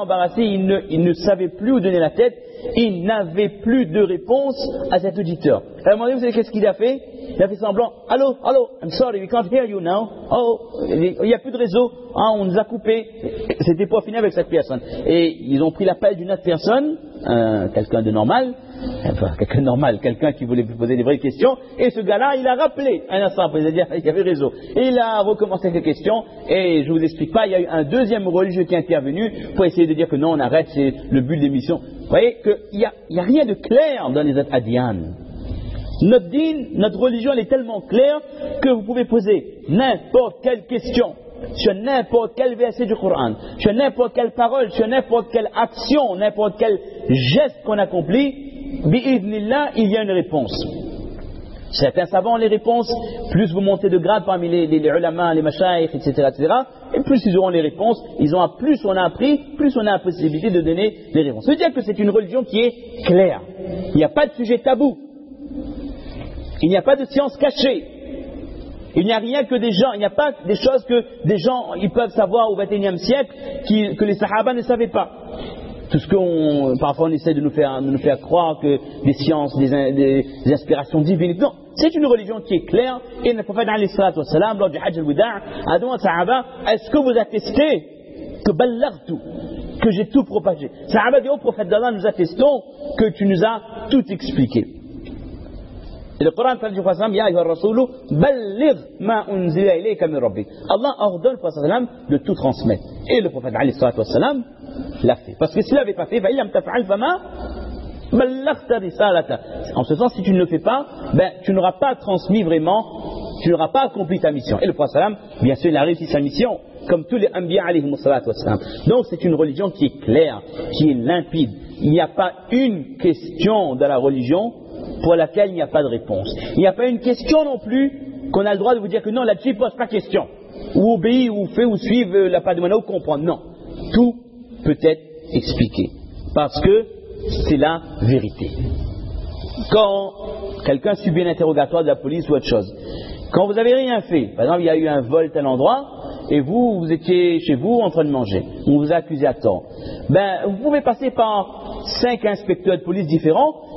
il ne savait plus où donner la tête, il n'avait plus de réponse à cet auditeur. À un moment donné, vous savez qu'est-ce qu'il a fait? Il a fait semblant, allô, I'm sorry, we can't hear you now. Oh, il n'y a plus de réseau, on nous a coupé. C'était pas fini avec cette personne. Et ils ont pris l'appel d'une autre personne, quelqu'un de normal, quelqu'un qui voulait poser des vraies questions, et ce gars-là, il a rappelé un instant après, c'est-à-dire qu'il y avait réseau. Et il a recommencé ces questions, et je ne vous explique pas, il y a eu un deuxième religieux qui est intervenu pour essayer de dire que non, on arrête, c'est le but de l'émission. Vous voyez qu'il n'y a rien de clair dans les autres adyanes. Notre dîn, notre religion, elle est tellement claire que vous pouvez poser n'importe quelle question sur n'importe quel verset du Coran, sur n'importe quelle parole, sur n'importe quelle action, n'importe quel geste qu'on accomplit, bi'idhnillah, il y a une réponse. Certains savants ont les réponses, plus vous montez de grade parmi les ulama, les mashayikh, etc., et plus ils auront les réponses, plus on a appris, plus on a la possibilité de donner les réponses. Ça veut dire que c'est une religion qui est claire. Il n'y a pas de sujet tabou. Il n'y a pas de science cachée. Il n'y a rien que des gens, il n'y a pas des choses que des gens ils peuvent savoir au XXIe siècle que les Sahaba ne savaient pas. Tout ce parfois on essaie de nous faire croire que des sciences, des inspirations divines. Non, c'est une religion qui est claire. Et le prophète alayhi salatu wassalam, lors du Hajj al-Wida', a demandé aux Sahaba, est-ce que vous attestez que ballaghtu, que j'ai tout propagé? Sahaba dit, ô prophète d'Allah, nous attestons que tu nous as tout expliqué. Et le Coran dit Ya ayyuha ar-rasulu balligh ma unzila ilayka min rabbik. Allah ordonne au prophète de tout transmettre. Et le prophète alayhi salatu wassalam l'a fait. Parce que s'il l'avait pas fait, illam taf'al fama ballaghta risalata. En ce sens, si tu ne le fais pas, tu n'auras pas transmis vraiment, tu n'auras pas accompli ta mission. Et le prophète bien sûr, il a réussi sa mission, comme tous les anbiya alayhi salatu wassalam. Donc c'est une religion qui est claire, qui est limpide. Il n'y a pas une question dans la religion pour laquelle il n'y a pas de réponse. Il n'y a pas une question non plus qu'on a le droit de vous dire que non, là-dessus, il ne pose pas question. Ou obéir, ou fait, ou suivre la pas de ou comprendre. Non. Tout peut être expliqué. Parce que c'est la vérité. Quand quelqu'un subit un interrogatoire de la police ou autre chose, quand vous n'avez rien fait, par exemple, il y a eu un vol tel endroit, et vous étiez chez vous en train de manger, on vous a accusé à tort. Vous pouvez passer par 5 inspecteurs de police différents,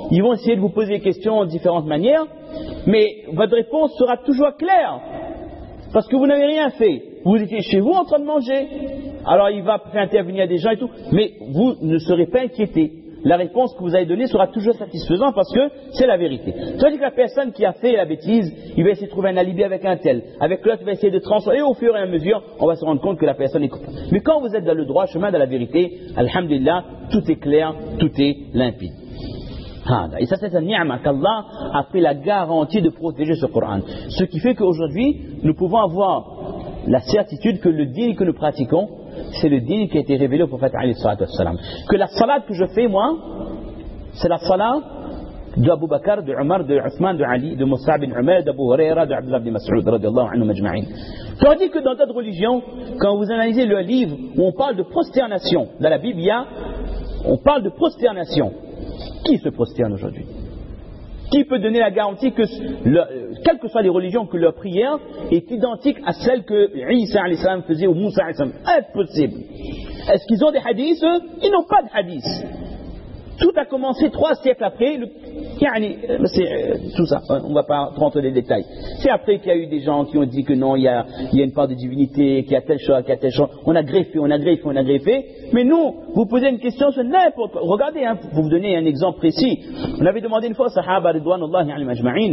ils vont essayer de vous poser des questions de différentes manières, mais votre réponse sera toujours claire. Parce que vous n'avez rien fait. Vous étiez chez vous en train de manger. Alors il va faire intervenir des gens et tout, mais vous ne serez pas inquiété. La réponse que vous allez donner sera toujours satisfaisante parce que c'est la vérité. Tandis que la personne qui a fait la bêtise, il va essayer de trouver un alibi avec un tel. Avec l'autre, il va essayer de transformer. Et au fur et à mesure, on va se rendre compte que la personne est coupable. Mais quand vous êtes dans le droit chemin de la vérité, alhamdulillah, tout est clair, tout est limpide. Et ça, c'est un ni'ma qu'Allah a pris la garantie de protéger ce Coran. Ce qui fait qu'aujourd'hui, nous pouvons avoir la certitude que le dîn que nous pratiquons, c'est le dîn qui a été révélé au prophète alayhi salatu wassalam. Que la salat que je fais, moi, c'est la salat de Abu Bakr, de Omar, de Uthman, de Ali, de Moussa bin Umar, d'Abu Huraira, de Abdullah bin Mas'ud, radiyallahu anhu majma'in. Tandis que dans d'autres religions, quand vous analysez le livre où on parle de prosternation, dans la Bible, on parle de prosternation. Qui se prosterne aujourd'hui? Qui peut donner la garantie que, quelles que soient les religions, que leur prière est identique à celle que Isa alayhi salam faisait ou Moussa alayhi salam? Impossible. Est-ce qu'ils ont des hadiths? Ils n'ont pas de hadiths. Tout a commencé 3 siècles après. C'est tout ça. On ne va pas rentrer dans les détails. C'est après qu'il y a eu des gens qui ont dit que non, il y a une part de divinité, qu'il y a telle chose, qu'il y a telle chose. On a greffé. Mais nous, vous posez une question sur n'importe quoi. Regardez, pour vous donner un exemple précis. On avait demandé une fois aux Sahaba ridwanullahi alayhim ajma'in.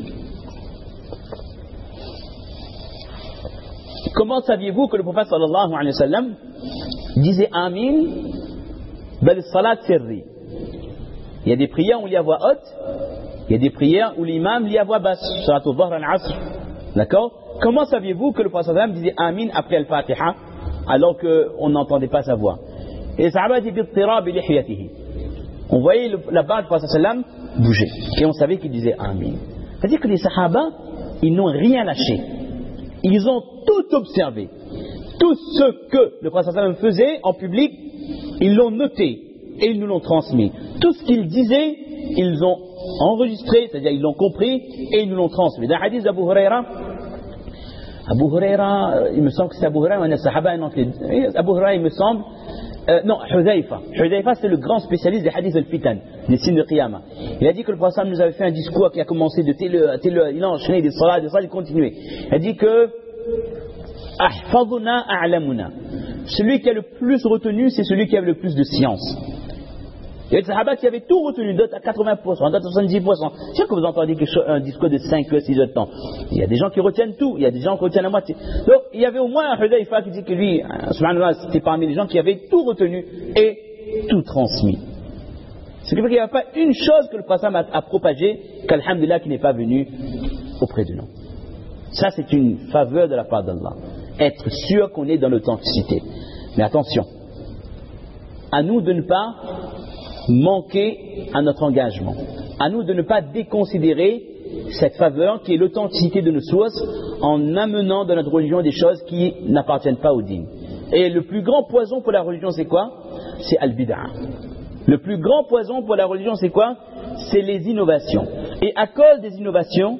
Comment saviez-vous que le prophète sallallahu alayhi wa sallam disait Amin bal salat sirri? Il y a des prières où il y a voix haute, il y a des prières où l'imam lit à voix basse, salat al-Dhahr al-Asr. D'accord? Comment saviez-vous que le prophète sallallahu alayhi wa sallam disait Amin après al-Fatiha alors qu'on n'entendait pas sa voix? Et les Sahaba disaient bi-ittirab lihiyatihi. On voyait la barbe du prophète sallallahu alayhi wa sallam bouger et on savait qu'il disait Amin. C'est-à-dire que les Sahaba, ils n'ont rien lâché. Ils ont tout observé. Tout ce que le prophète sallallahu alayhi wa sallam faisait en public, ils l'ont noté et ils nous l'ont transmis. Tout ce qu'ils disaient, ils ont enregistré, c'est-à-dire ils l'ont compris et ils nous l'ont transmis. Dans le hadith d'Abu Huraira, il me semble que c'est Abu Huraira, Abu Huraira, il me semble, non, Hudhayfa. Hudhayfa, c'est le grand spécialiste des hadiths al-fitan, des signes de Qiyamah. Il a dit que le prophète nous avait fait un discours qui a commencé de tel il a enchaîné des salats, il continuait. Il a dit que Ahfaduna a'lamuna. Celui qui a le plus retenu, c'est celui qui avait le plus de science. Il y a des Sahaba qui avaient tout retenu, d'autres à 80%, d'autres à 70%. C'est sûr que vous entendez un discours de 5 ou 6 heures de temps. Il y a des gens qui retiennent tout, il y a des gens qui retiennent la moitié. Donc, il y avait au moins un Hudayfa qui dit que lui, subhanallah, c'était parmi les gens qui avaient tout retenu et tout transmis. Ce qui veut dire qu'il n'y a pas une chose que le prophète a propagée, qu'alhamdulillah, qui n'est pas venue auprès de nous. Ça, c'est une faveur de la part d'Allah. Être sûr qu'on est dans l'authenticité. Mais attention, à nous de ne pas manquer à notre engagement. À nous de ne pas déconsidérer cette faveur qui est l'authenticité de nos sources en amenant dans notre religion des choses qui n'appartiennent pas au dîn. Et le plus grand poison pour la religion, c'est quoi? C'est al-bid'a. Le plus grand poison pour la religion, c'est quoi? C'est les innovations. Et à cause des innovations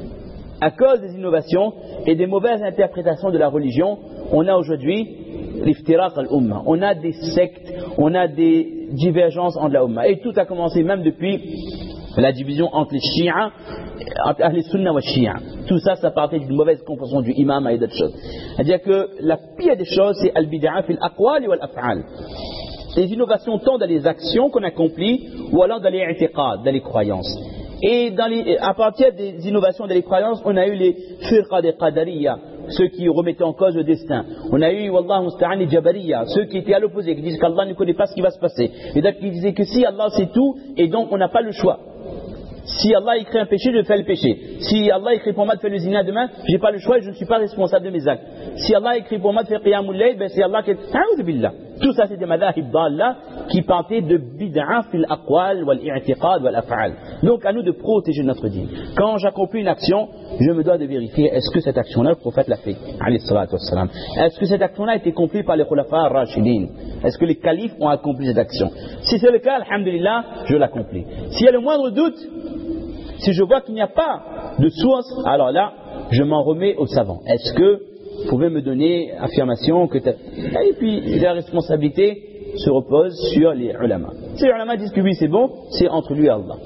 et des mauvaises interprétations de la religion, on a aujourd'hui l'iftiraq al-umma. On a des sectes, on a des divergences entre la umma. Et tout a commencé même depuis la division entre les chiites, entre Ahl Sunna et Shia. Tout ça, ça partait d'une mauvaise compréhension du imam et d'autres choses. C'est-à-dire que la pire des choses, c'est al-bid'a fil aqwal wal af'al. Les innovations tant dans les actions qu'on accomplit ou alors dans les i'tiqad, dans les croyances. Et à partir des innovations dans les croyances, on a eu les firqa des qadariya, ceux qui remettaient en cause le destin. On a eu, wallahu musta'an, les jabariya, ceux qui étaient à l'opposé, qui disent qu'Allah ne connaît pas ce qui va se passer. Et d'autres qui disaient que si Allah sait tout, et donc on n'a pas le choix. Si Allah écrit un péché, je fais le péché. Si Allah écrit pour moi de faire le zina demain, je n'ai pas le choix et je ne suis pas responsable de mes actes. Si Allah écrit pour moi de faire qiyamul layl, ben c'est Allah qui est... Tout ça, c'est des madahib d'Allah qui partaient de bid'a fil aqwal wal i'tiqad wal af'al. Donc à nous de protéger notre dîn. Quand j'accomplis une action, je me dois de vérifier est-ce que cette action-là, le prophète l'a fait, alayhi salatu wassalam. Est-ce que cette action-là a été accomplie par les khulafa ar-rashidin? Est-ce que les califes ont accompli cette action? Si c'est le cas, alhamdulillah, je l'accomplis. S'il y a le moindre doute, si je vois qu'il n'y a pas de source, alors là, je m'en remets aux savants. Est-ce que vous pouvez me donner affirmation que et puis la responsabilité, se repose sur les ulama. Si les ulama disent que oui c'est bon, c'est entre lui et Allah.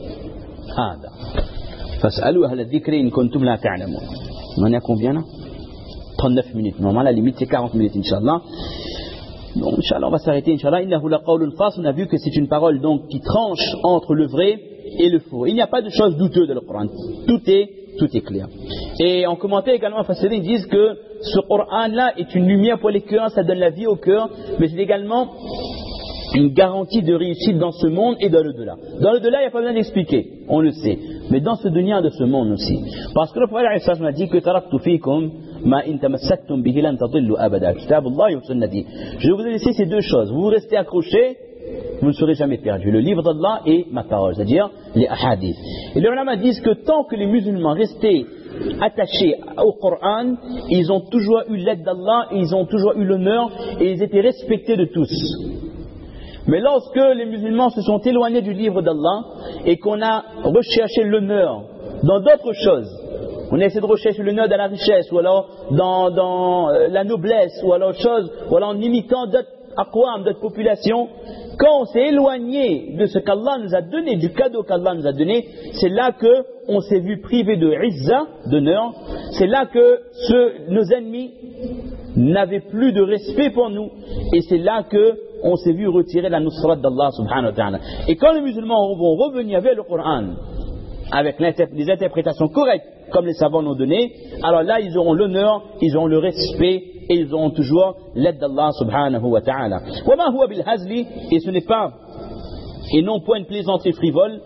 فاسألوا أهل الذكر إن كنتم لا تعلمون. On est à combien là? 39 minutes. Normalement la limite c'est 40 minutes Inch'Allah. Donc Inch'Allah on va s'arrêter Inch'Allah. Innahu laqawlun fasl. On a vu que c'est une parole donc qui tranche entre le vrai et le faux. Il n'y a pas de chose douteuse dans le Coran. Tout est clair. Et en commentaire également, ils disent que ce Coran-là est une lumière pour les cœurs, ça donne la vie au cœur, mais c'est également une garantie de réussite dans ce monde et dans le-delà. Dans le-delà, il n'y a pas besoin d'expliquer, on le sait. Mais dans ce dunya de ce monde aussi. Parce que le prophète m'a dit que taraktu fikum ma in tamassaktum bihi lan tadillu abada. Kitabullah wa sunnati. Je vous ai laissé ces deux choses. Vous restez accrochés, vous ne serez jamais perdus. Le livre d'Allah et ma parole, c'est-à-dire les ahadiths. Et les ulama disent que tant que les musulmans restaient attachés au Coran, ils ont toujours eu l'aide d'Allah, ils ont toujours eu l'honneur et ils étaient respectés de tous. Mais lorsque les musulmans se sont éloignés du livre d'Allah et qu'on a recherché l'honneur dans d'autres choses, on a essayé de rechercher l'honneur dans la richesse ou alors dans la noblesse ou alors en imitant d'autres aqwam, d'autres populations, quand on s'est éloigné de ce qu'Allah nous a donné, du cadeau qu'Allah nous a donné, c'est là qu'on s'est vu privé de izza, d'honneur, c'est là que nos ennemis n'avaient plus de respect pour nous, et c'est là qu'on s'est vu retirer la nusrat d'Allah subhanahu wa ta'ala. Et quand les musulmans vont revenir vers le Coran, avec les interprétations correctes, comme les savants l'ont donné, alors là ils auront l'honneur, ils auront le respect, et ils auront toujours l'aide d'Allah subhanahu wa ta'ala. وَمَا هُوَ بِالْهَزْلِ, et ce n'est pas, et non point une plaisanterie frivole.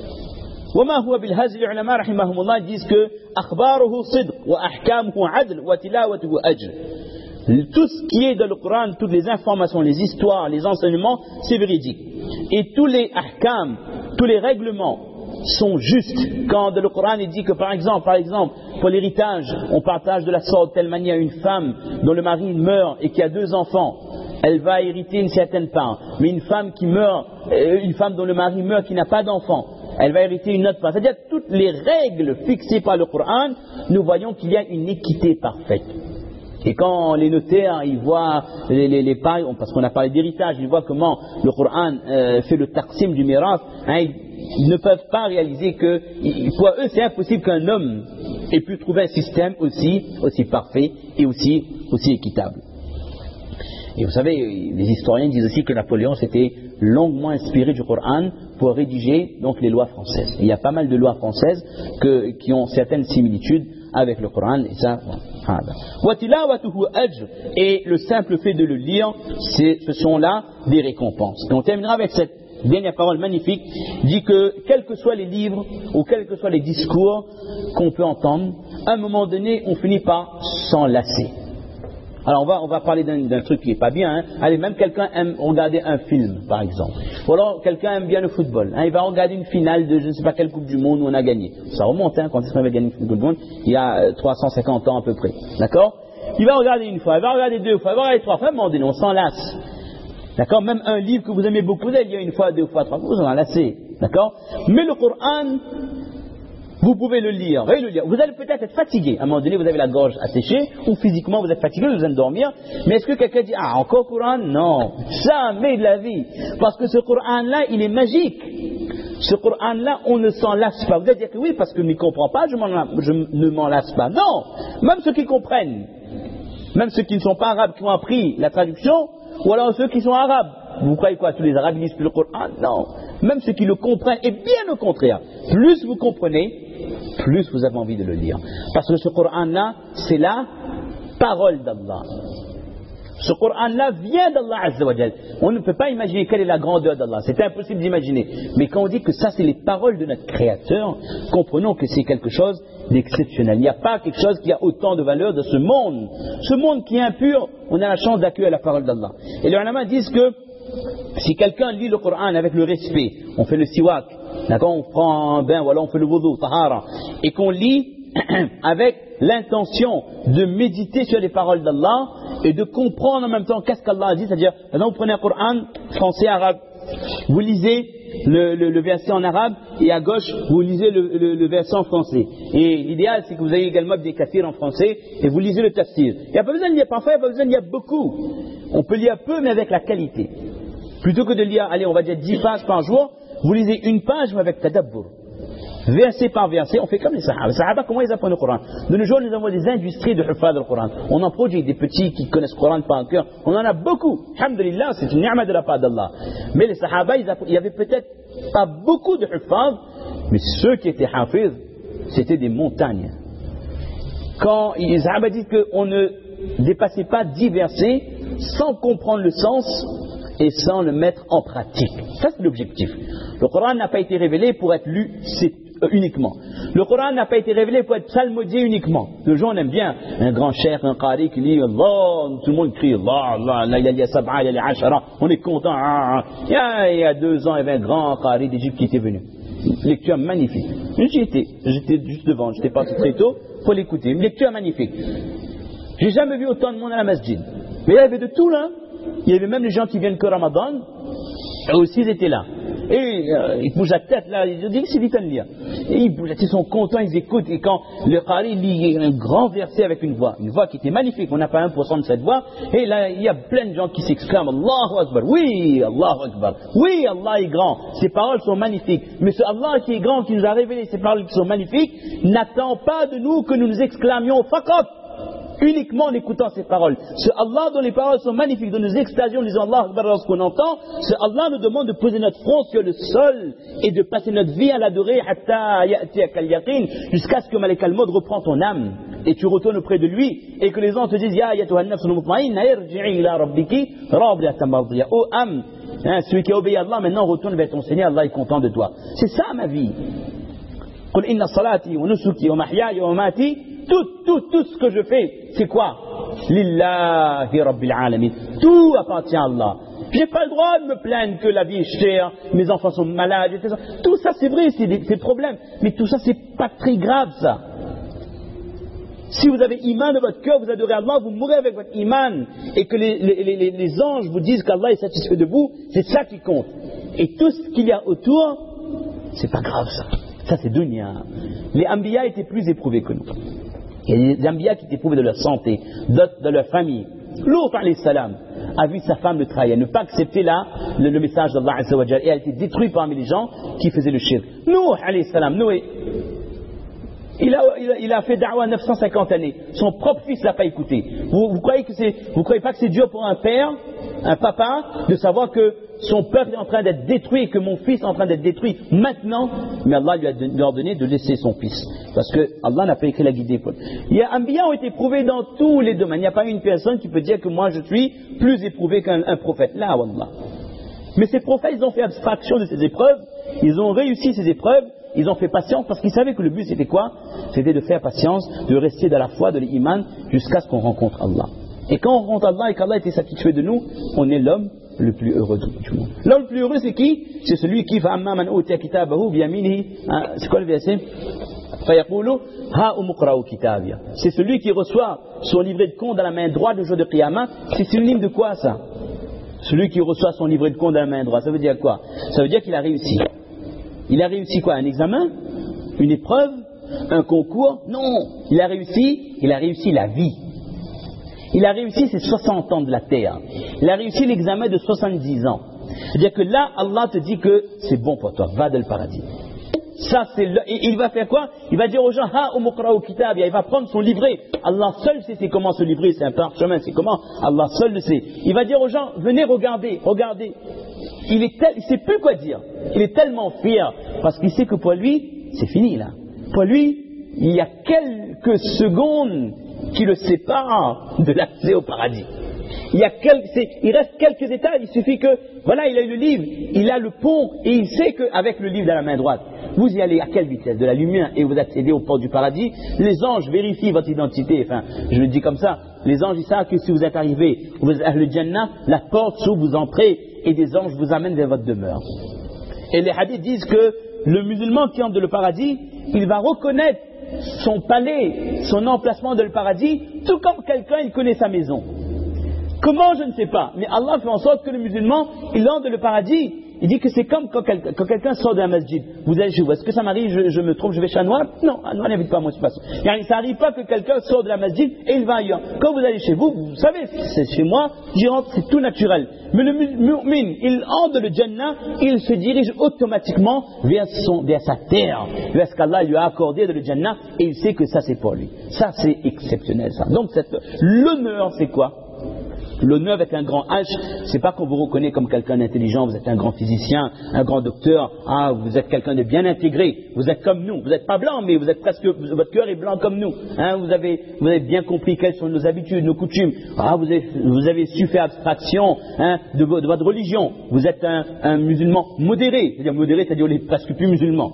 وَمَا هُوَ بِالْهَزْلِ, les ulama rahimahumullah disent que أَخْبَارُهُ صِدْقٌ وَأَحْكَامُهُ عَدْلٌ وَتِلَاوَتُهُ أَجْرٌ. Tout ce qui est dans le Coran, toutes les informations, les histoires, les enseignements, c'est véridique. Et tous les ahkam, tous les règlements sont justes. Quand le Coran il dit que par exemple pour l'héritage on partage de la sorte de telle manière, une femme dont le mari meurt et qui a 2 enfants, elle va hériter une certaine part, mais une femme qui meurt, une femme dont le mari meurt qui n'a pas d'enfants, elle va hériter une autre part. C'est-à-dire toutes les règles fixées par le Coran, nous voyons qu'il y a une équité parfaite. Et quand les notaires ils voient les parts, parce qu'on a parlé d'héritage, ils voient comment le Coran fait le taqsim du mirath, ils ne peuvent pas réaliser que pour eux c'est impossible qu'un homme ait pu trouver un système aussi parfait et aussi équitable. Et vous savez, les historiens disent aussi que Napoléon s'était longuement inspiré du Coran pour rédiger donc les lois françaises. Il y a pas mal de lois françaises qui ont certaines similitudes avec le Coran, et ça, et le simple fait de le lire, ce sont là des récompenses. Et on terminera avec cette dernière parole magnifique, dit que quels que soient les livres ou quels que soient les discours qu'on peut entendre, à un moment donné on finit par s'en lasser. Alors on va parler d'un truc qui n'est pas bien. Allez, même quelqu'un aime regarder un film par exemple, ou alors quelqu'un aime bien le football, il va regarder une finale de je ne sais pas quelle Coupe du Monde où on a gagné. Ça remonte quand est-ce qu'on avait gagné une Coupe du Monde, il y a 350 ans à peu près, d'accord. Il va regarder une fois, il va regarder 2 fois, il va regarder 3 fois, à un moment donné on s'en lasse. D'accord, même un livre que vous aimez beaucoup, vous allez lire une fois, 2 fois, 3 fois, vous en lassez. D'accord. Mais le Coran, vous pouvez le lire, vous allez peut-être être fatigué. À un moment donné, vous avez la gorge asséchée, ou physiquement vous êtes fatigué, vous allez dormir. Mais est-ce que quelqu'un dit, encore Coran? Non, jamais de la vie. Parce que ce Coran-là, il est magique. Ce Coran-là, on ne s'en lasse pas. Vous allez dire que oui, parce que je ne comprends pas, je ne m'en lasse pas. Non, même ceux qui comprennent, même ceux qui ne sont pas arabes, qui ont appris la traduction, ou alors ceux qui sont arabes. Vous croyez quoi? Tous les arabes lisent le Coran? Non. Même ceux qui le comprennent, et bien au contraire. Plus vous comprenez, plus vous avez envie de le lire. Parce que ce Coran-là, c'est la parole d'Allah. Ce Coran-là vient d'Allah Azza wa Jal. On ne peut pas imaginer quelle est la grandeur d'Allah. C'est impossible d'imaginer. Mais quand on dit que ça, c'est les paroles de notre Créateur, comprenons que c'est quelque chose d'exceptionnel. Il n'y a pas quelque chose qui a autant de valeur de ce monde. Ce monde qui est impur, on a la chance d'accueillir la parole d'Allah. Et les ulama disent que si quelqu'un lit le Coran avec le respect, on fait le siwak, d'accord, on prend un bain, voilà, on fait le wudu, tahara, et qu'on lit avec l'intention de méditer sur les paroles d'Allah et de comprendre en même temps qu'est-ce qu'Allah a dit, c'est-à-dire, maintenant vous prenez un Coran français, arabe, vous lisez le verset en arabe et à gauche vous lisez le verset en français. Et l'idéal c'est que vous ayez également des kathir en français et vous lisez le tafsir. Il n'y a pas besoin de lire parfois, il n'y a pas besoin de lire beaucoup. On peut lire peu mais avec la qualité. Plutôt que de lire, allez, on va dire 10 pages par jour, vous lisez une page mais avec tadabbur. Verset par verset, on fait comme les Sahaba. Les Sahaba, comment ils apprennent le Coran? De nos jours, nous avons des industries de hufad du Coran. On en produit des petits qui connaissent le Coran par cœur. On en a beaucoup. Alhamdulillah, c'est une ni'ma de la part d'Allah. Mais les Sahaba, il y avait peut-être pas beaucoup de hufad, mais ceux qui étaient hafiz, c'était des montagnes. Quand les Sahaba disent qu'on ne dépassait pas 10 versets sans comprendre le sens et sans le mettre en pratique. Ça, c'est l'objectif. Le Coran n'a pas été révélé pour être lu uniquement. Le Coran n'a pas été révélé pour être psalmodié uniquement. Le jour, on aime bien un grand cheikh, un qari qui lit Allah, tout le monde crie Allah, Allah, il y a sab'a, il y a les ashara, on est content. Il y a 2 ans, il y avait un grand qari d'Égypte qui était venu. Une lecture magnifique. J'étais juste devant, j'étais passé très tôt pour l'écouter. Une lecture magnifique. J'ai jamais vu autant de monde à la masjid. Mais il y avait de tout là. Il y avait même les gens qui viennent que Ramadan, eux aussi ils étaient là. Et ils bougent la tête là, ils disent c'est vite à lire. Et ils bougent, ils sont contents, ils écoutent. Et quand le qari lit un grand verset avec une voix qui était magnifique, on n'a pas 1% de cette voix, et là il y a plein de gens qui s'exclament Allahu Akbar, oui, Allahu Akbar, oui, Allah est grand, ces paroles sont magnifiques. Mais ce Allah qui est grand, qui nous a révélé ces paroles qui sont magnifiques, n'attend pas de nous que nous nous exclamions faqat, uniquement en écoutant ces paroles. Ce Allah dont les paroles sont magnifiques, dont nous extasions en disant Allah Akbar lorsqu'on entend, ce Allah nous demande de poser notre front sur le sol et de passer notre vie à l'adorer jusqu'à ce que Malek al-Maut reprend ton âme et tu retournes auprès de lui et que les gens te disent Ya ayyatuha an-nafsul mutma'inna irji'i ila rabbiki radiyatan mardiyah. Oh âme, celui qui a obéi à Allah maintenant retourne vers ton Seigneur, Allah est content de toi. C'est ça ma vie. Qul inna salati wa nusuki wa mahyaya wa mamati. Tout ce que je fais, c'est quoi? Lillahi Rabbil Alamin. Tout appartient à Allah. J'ai pas le droit de me plaindre que la vie est chère, mes enfants sont malades, etc. Tout ça c'est vrai, c'est des problèmes. Mais tout ça c'est pas très grave ça. Si vous avez iman de votre cœur, vous adorez Allah, vous mourrez avec votre iman. Et que les anges vous disent qu'Allah est satisfait de vous, c'est ça qui compte. Et tout ce qu'il y a autour, c'est pas grave ça. Ça c'est dunya. Les Anbiya étaient plus éprouvés que nous. Il y a des Anbiya qui étaient éprouvés de leur santé, d'autres de leur famille. Lut alayhi salam a vu sa femme le trahir, ne pas accepter le message d'Allah Azza wa Jalla, et a été détruit parmi les gens qui faisaient le shirk. Nuh alayhi salam, il a fait da'wa 950 années. Son propre fils l'a pas écouté. Vous croyez pas que c'est dur pour un père, un papa, de savoir que son peuple est en train d'être détruit et que mon fils est en train d'être détruit maintenant, mais Allah lui a ordonné de laisser son fils. Parce que Allah n'a pas écrit la guidée. Les Anbiya ont été éprouvés dans tous les domaines. Il n'y a pas une personne qui peut dire que moi je suis plus éprouvé qu'un prophète. Là, wallah. Mais ces prophètes, ils ont fait abstraction de ces épreuves, ils ont réussi ces épreuves, ils ont fait patience parce qu'ils savaient que le but c'était quoi? C'était de faire patience, de rester dans la foi, de l'iman, jusqu'à ce qu'on rencontre Allah. Et quand on rencontre Allah et qu'Allah était satisfait de nous, on est l'homme le plus heureux du monde. L'homme le plus heureux c'est qui? C'est celui qui c'est quoi le verset? C'est celui qui reçoit son livret de compte dans la main droite le jour de Qiyamah. C'est synonyme de quoi ça? Celui qui reçoit son livret de compte dans la main droite, ça veut dire quoi? Ça veut dire qu'il a réussi. Il a réussi quoi? Un examen? Une épreuve? Un concours? Non, il a réussi la vie. Il a réussi ses 60 ans de la terre. Il a réussi l'examen de 70 ans. C'est-à-dire que là, Allah te dit que c'est bon pour toi, va dans le paradis. Ça, et il va faire quoi? Il va dire aux gens, il va prendre son livret. Allah seul sait c'est comment se livrer, c'est un parchemin, c'est comment. Allah seul le sait. Il va dire aux gens, venez regardez. Il ne sait plus quoi dire. Il est tellement fier parce qu'il sait que pour lui, c'est fini là. Pour lui, il y a quelques secondes qui le séparent de l'accès au paradis. Il reste quelques étapes, il suffit que, voilà, il a eu le livre, il a le pont, et il sait qu'avec le livre dans la main droite, vous y allez à quelle vitesse? De la lumière, et vous accédez au port du paradis. Les anges vérifient votre identité, enfin, je le dis comme ça, les anges ils savent que si vous êtes arrivé, vous êtes à le Jannah, la porte s'ouvre, vous entrez, et des anges vous amènent vers votre demeure. Et les hadiths disent que le musulman qui entre dans le paradis, il va reconnaître son palais, son emplacement dans le paradis, tout comme quelqu'un il connaît sa maison. Comment, je ne sais pas, mais Allah fait en sorte que le musulman, il entre dans le paradis Il dit que c'est comme quand quelqu'un sort de la masjid. Vous allez chez vous. Est-ce que ça m'arrive, je me trompe, je vais chez Anwar? Non, Anwar n'invite pas moi, c'est pas ça. Ça n'arrive pas que quelqu'un sort de la masjid et il va ailleurs. Quand vous allez chez vous, vous savez, c'est chez moi, j'y rentre, c'est tout naturel. Mais le mu'min, il entre dans le Jannah, il se dirige automatiquement vers sa terre, vers ce qu'Allah lui a accordé dans le Jannah, et il sait que ça c'est pour lui. Ça c'est exceptionnel, ça. Donc l'honneur c'est quoi? L'honneur avec un grand H, c'est pas qu'on vous reconnaît comme quelqu'un d'intelligent, vous êtes un grand physicien, un grand docteur, vous êtes quelqu'un de bien intégré, vous êtes comme nous, vous n'êtes pas blanc, mais vous êtes presque, votre cœur est blanc comme nous, vous avez bien compris quelles sont nos habitudes, nos coutumes, vous avez su faire abstraction de votre religion, vous êtes un musulman modéré, c'est-à-dire on est presque plus musulman.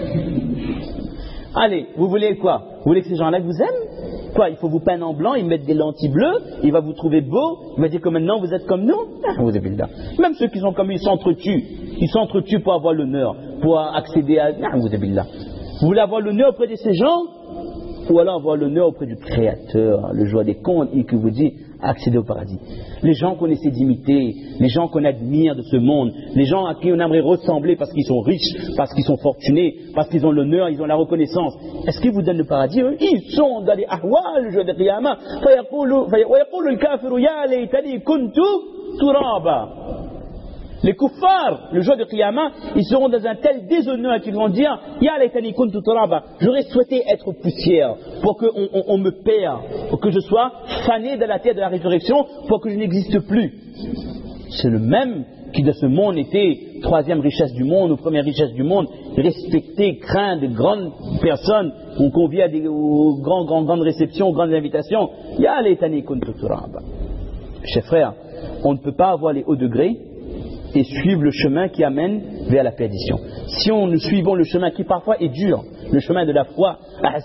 Allez, vous voulez quoi? Vous voulez que ces gens-là vous aiment? Quoi, il faut vous peindre en blanc, ils mettent des lentilles bleues, il va vous trouver beau, il va dire que maintenant vous êtes comme nous. Même ceux qui sont comme ils s'entretuent. Ils s'entretuent pour avoir l'honneur, pour accéder à... Vous voulez avoir l'honneur auprès de ces gens? Ou alors avoir l'honneur auprès du Créateur, le joie des contes, et qui vous dit accéder au paradis. Les gens qu'on essaie d'imiter, les gens qu'on admire de ce monde, les gens à qui on aimerait ressembler parce qu'ils sont riches, parce qu'ils sont fortunés, parce qu'ils ont l'honneur, ils ont la reconnaissance. Est-ce qu'ils vous donnent le paradis? Ils sont dans les ahwal, le jour de Qiyamah. Les kuffars, le jour de Qiyamah, ils seront dans un tel déshonneur qu'ils vont dire Ya laytani kuntu turaba, j'aurais souhaité être poussière pour qu'on me perde, pour que je sois fané de la terre de la résurrection, pour que je n'existe plus. C'est le même qui de ce monde était troisième richesse du monde ou première richesse du monde, respecté, craint de grandes personnes, on convie à aux grandes réceptions, aux grandes invitations. Ya laytani kuntu turaba. Chers frères, on ne peut pas avoir les hauts degrés et suivre le chemin qui amène vers la perdition. Si nous suivons le chemin qui parfois est dur, le chemin de la foi,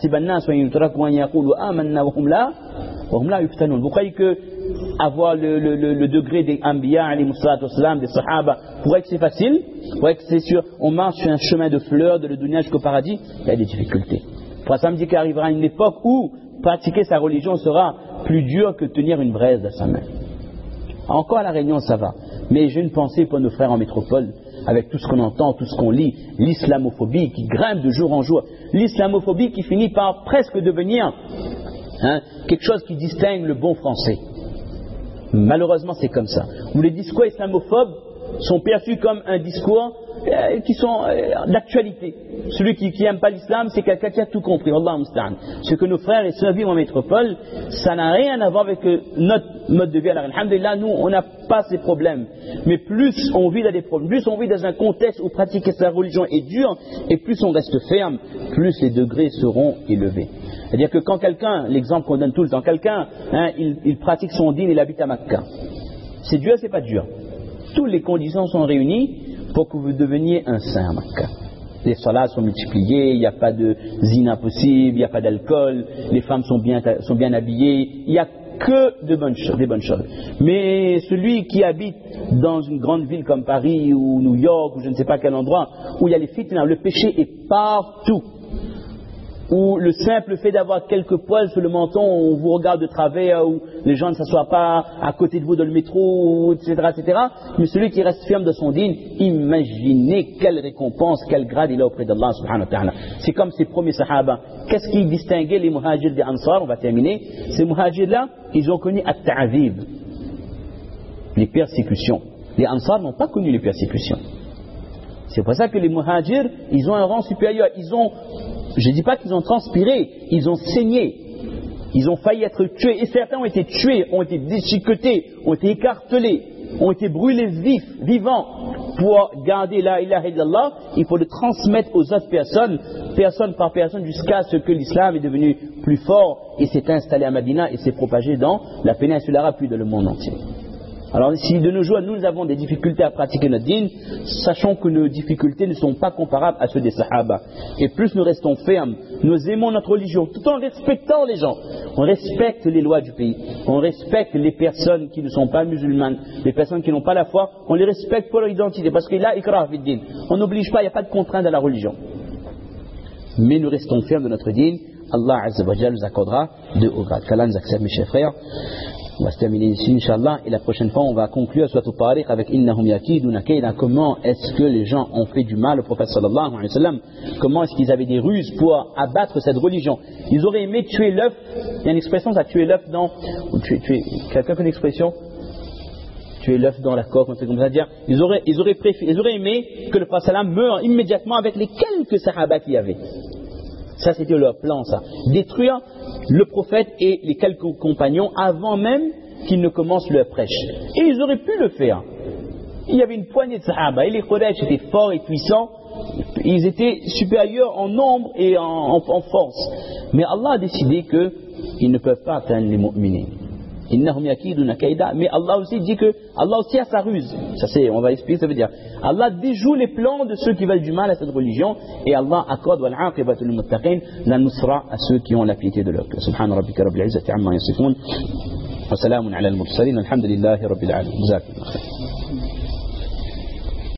vous croyez que avoir le degré des Anbiya, des Sahaba, pourrait que c'est facile, pourrait que c'est sûr, on marche sur un chemin de fleurs, de le dunya jusqu'au paradis, il y a des difficultés. Pour ça me dit qu'il arrivera une époque où pratiquer sa religion sera plus dur que tenir une braise dans sa main. Encore à La Réunion ça va, mais j'ai une pensée pour nos frères en métropole, avec tout ce qu'on entend, tout ce qu'on lit, l'islamophobie qui grimpe de jour en jour, l'islamophobie qui finit par presque devenir quelque chose qui distingue le bon français. Malheureusement c'est comme ça, où les discours islamophobes sont perçus comme un discours qui sont d'actualité. Celui qui n'aime pas l'islam, c'est quelqu'un qui a tout compris. Wallahu musta'an. Ce que nos frères et sœurs vivent en métropole, ça n'a rien à voir avec notre mode de vie. Alors, alhamdulillah, nous, on n'a pas ces problèmes. Mais plus on vit dans des problèmes, plus on vit dans un contexte où pratiquer sa religion est dur, et plus on reste ferme, plus les degrés seront élevés. C'est-à-dire que quand quelqu'un, l'exemple qu'on donne tout le temps, quelqu'un, il pratique son dîn, il habite à Makkah. C'est dur, c'est pas dur. Toutes les conditions sont réunies pour que vous deveniez un saint à Makkah. Les salats sont multipliés, il n'y a pas de zina possible, il n'y a pas d'alcool, les femmes sont bien habillées, il n'y a que des bonnes choses. Mais celui qui habite dans une grande ville comme Paris ou New York ou je ne sais pas quel endroit, où il y a les fitna, le péché est partout, où le simple fait d'avoir quelques poils sur le menton, on vous regarde de travers, où les gens ne s'assoient pas à côté de vous dans le métro, etc., etc. Mais celui qui reste ferme de son dîn, imaginez quelle récompense, quel grade il a auprès d'Allah subhanahu wa ta'ala. C'est comme ces premiers sahaba. Qu'est-ce qui distinguait les muhajirs des ansar? On va terminer. Ces muhajirs-là, ils ont connu at-ta'adhib, les persécutions. Les ansar n'ont pas connu les persécutions. C'est pour ça que les muhajirs, ils ont un rang supérieur. Je ne dis pas qu'ils ont transpiré, ils ont saigné, ils ont failli être tués, et certains ont été tués, ont été déchiquetés, ont été écartelés, ont été brûlés vivants. Pour garder la ilaha illallah, il faut le transmettre aux autres personnes, personne par personne, jusqu'à ce que l'islam est devenu plus fort et s'est installé à Madina et s'est propagé dans la péninsule arabe puis dans le monde entier. Alors si de nos jours nous avons des difficultés à pratiquer notre dîn, sachons que nos difficultés ne sont pas comparables à ceux des sahaba. Et plus nous restons fermes, nous aimons notre religion, tout en respectant les gens. On respecte les lois du pays, on respecte les personnes qui ne sont pas musulmanes, les personnes qui n'ont pas la foi, on les respecte pour leur identité, parce que là, ikrah fi din, on n'oblige pas, il n'y a pas de contrainte à la religion. Mais nous restons fermes de notre dîn, Allah Azza wa Jalla nous accordera de haut grade. Qu'Allah nous accepte, mes chers frères. On va se terminer ici, Inch'Allah, et la prochaine fois, on va conclure Surat Al-Tariq avec Innahum yakiduna kaydan. Comment est-ce que les gens ont fait du mal au prophète sallallahu alayhi wa sallam? Comment est-ce qu'ils avaient des ruses pour abattre cette religion? Ils auraient aimé tuer l'œuf. Il y a une expression, ça, tuer l'œuf dans. Quelqu'un connaît l'expression? Tuer l'œuf dans la coque, on sait comme ça dire. Ils auraient aimé que le prophète sallam meure immédiatement avec les quelques sahaba qu'il y avait. Ça, c'était leur plan, ça. Détruire le prophète et les quelques compagnons avant même qu'ils ne commencent leur prêche. Et ils auraient pu le faire. Il y avait une poignée de sahaba et les Quraysh étaient forts et puissants. Ils étaient supérieurs en nombre et en force. Mais Allah a décidé qu'ils ne peuvent pas atteindre les mu'minins. Innahum yakiduna kayda. Mais Allah aussi dit que Allah aussi a sa ruse. Ça c'est, on va expliquer, ça veut dire Allah déjoue les plans de ceux qui veulent du mal à cette religion et Allah accorde wal aqibatu lil muttaqin, la nusra à ceux qui ont la piété de leur cœur. Subhana rabbika rabbil izzati amma yasifun wa salamun ala al mursalin walhamdulillahi rabbil alamin.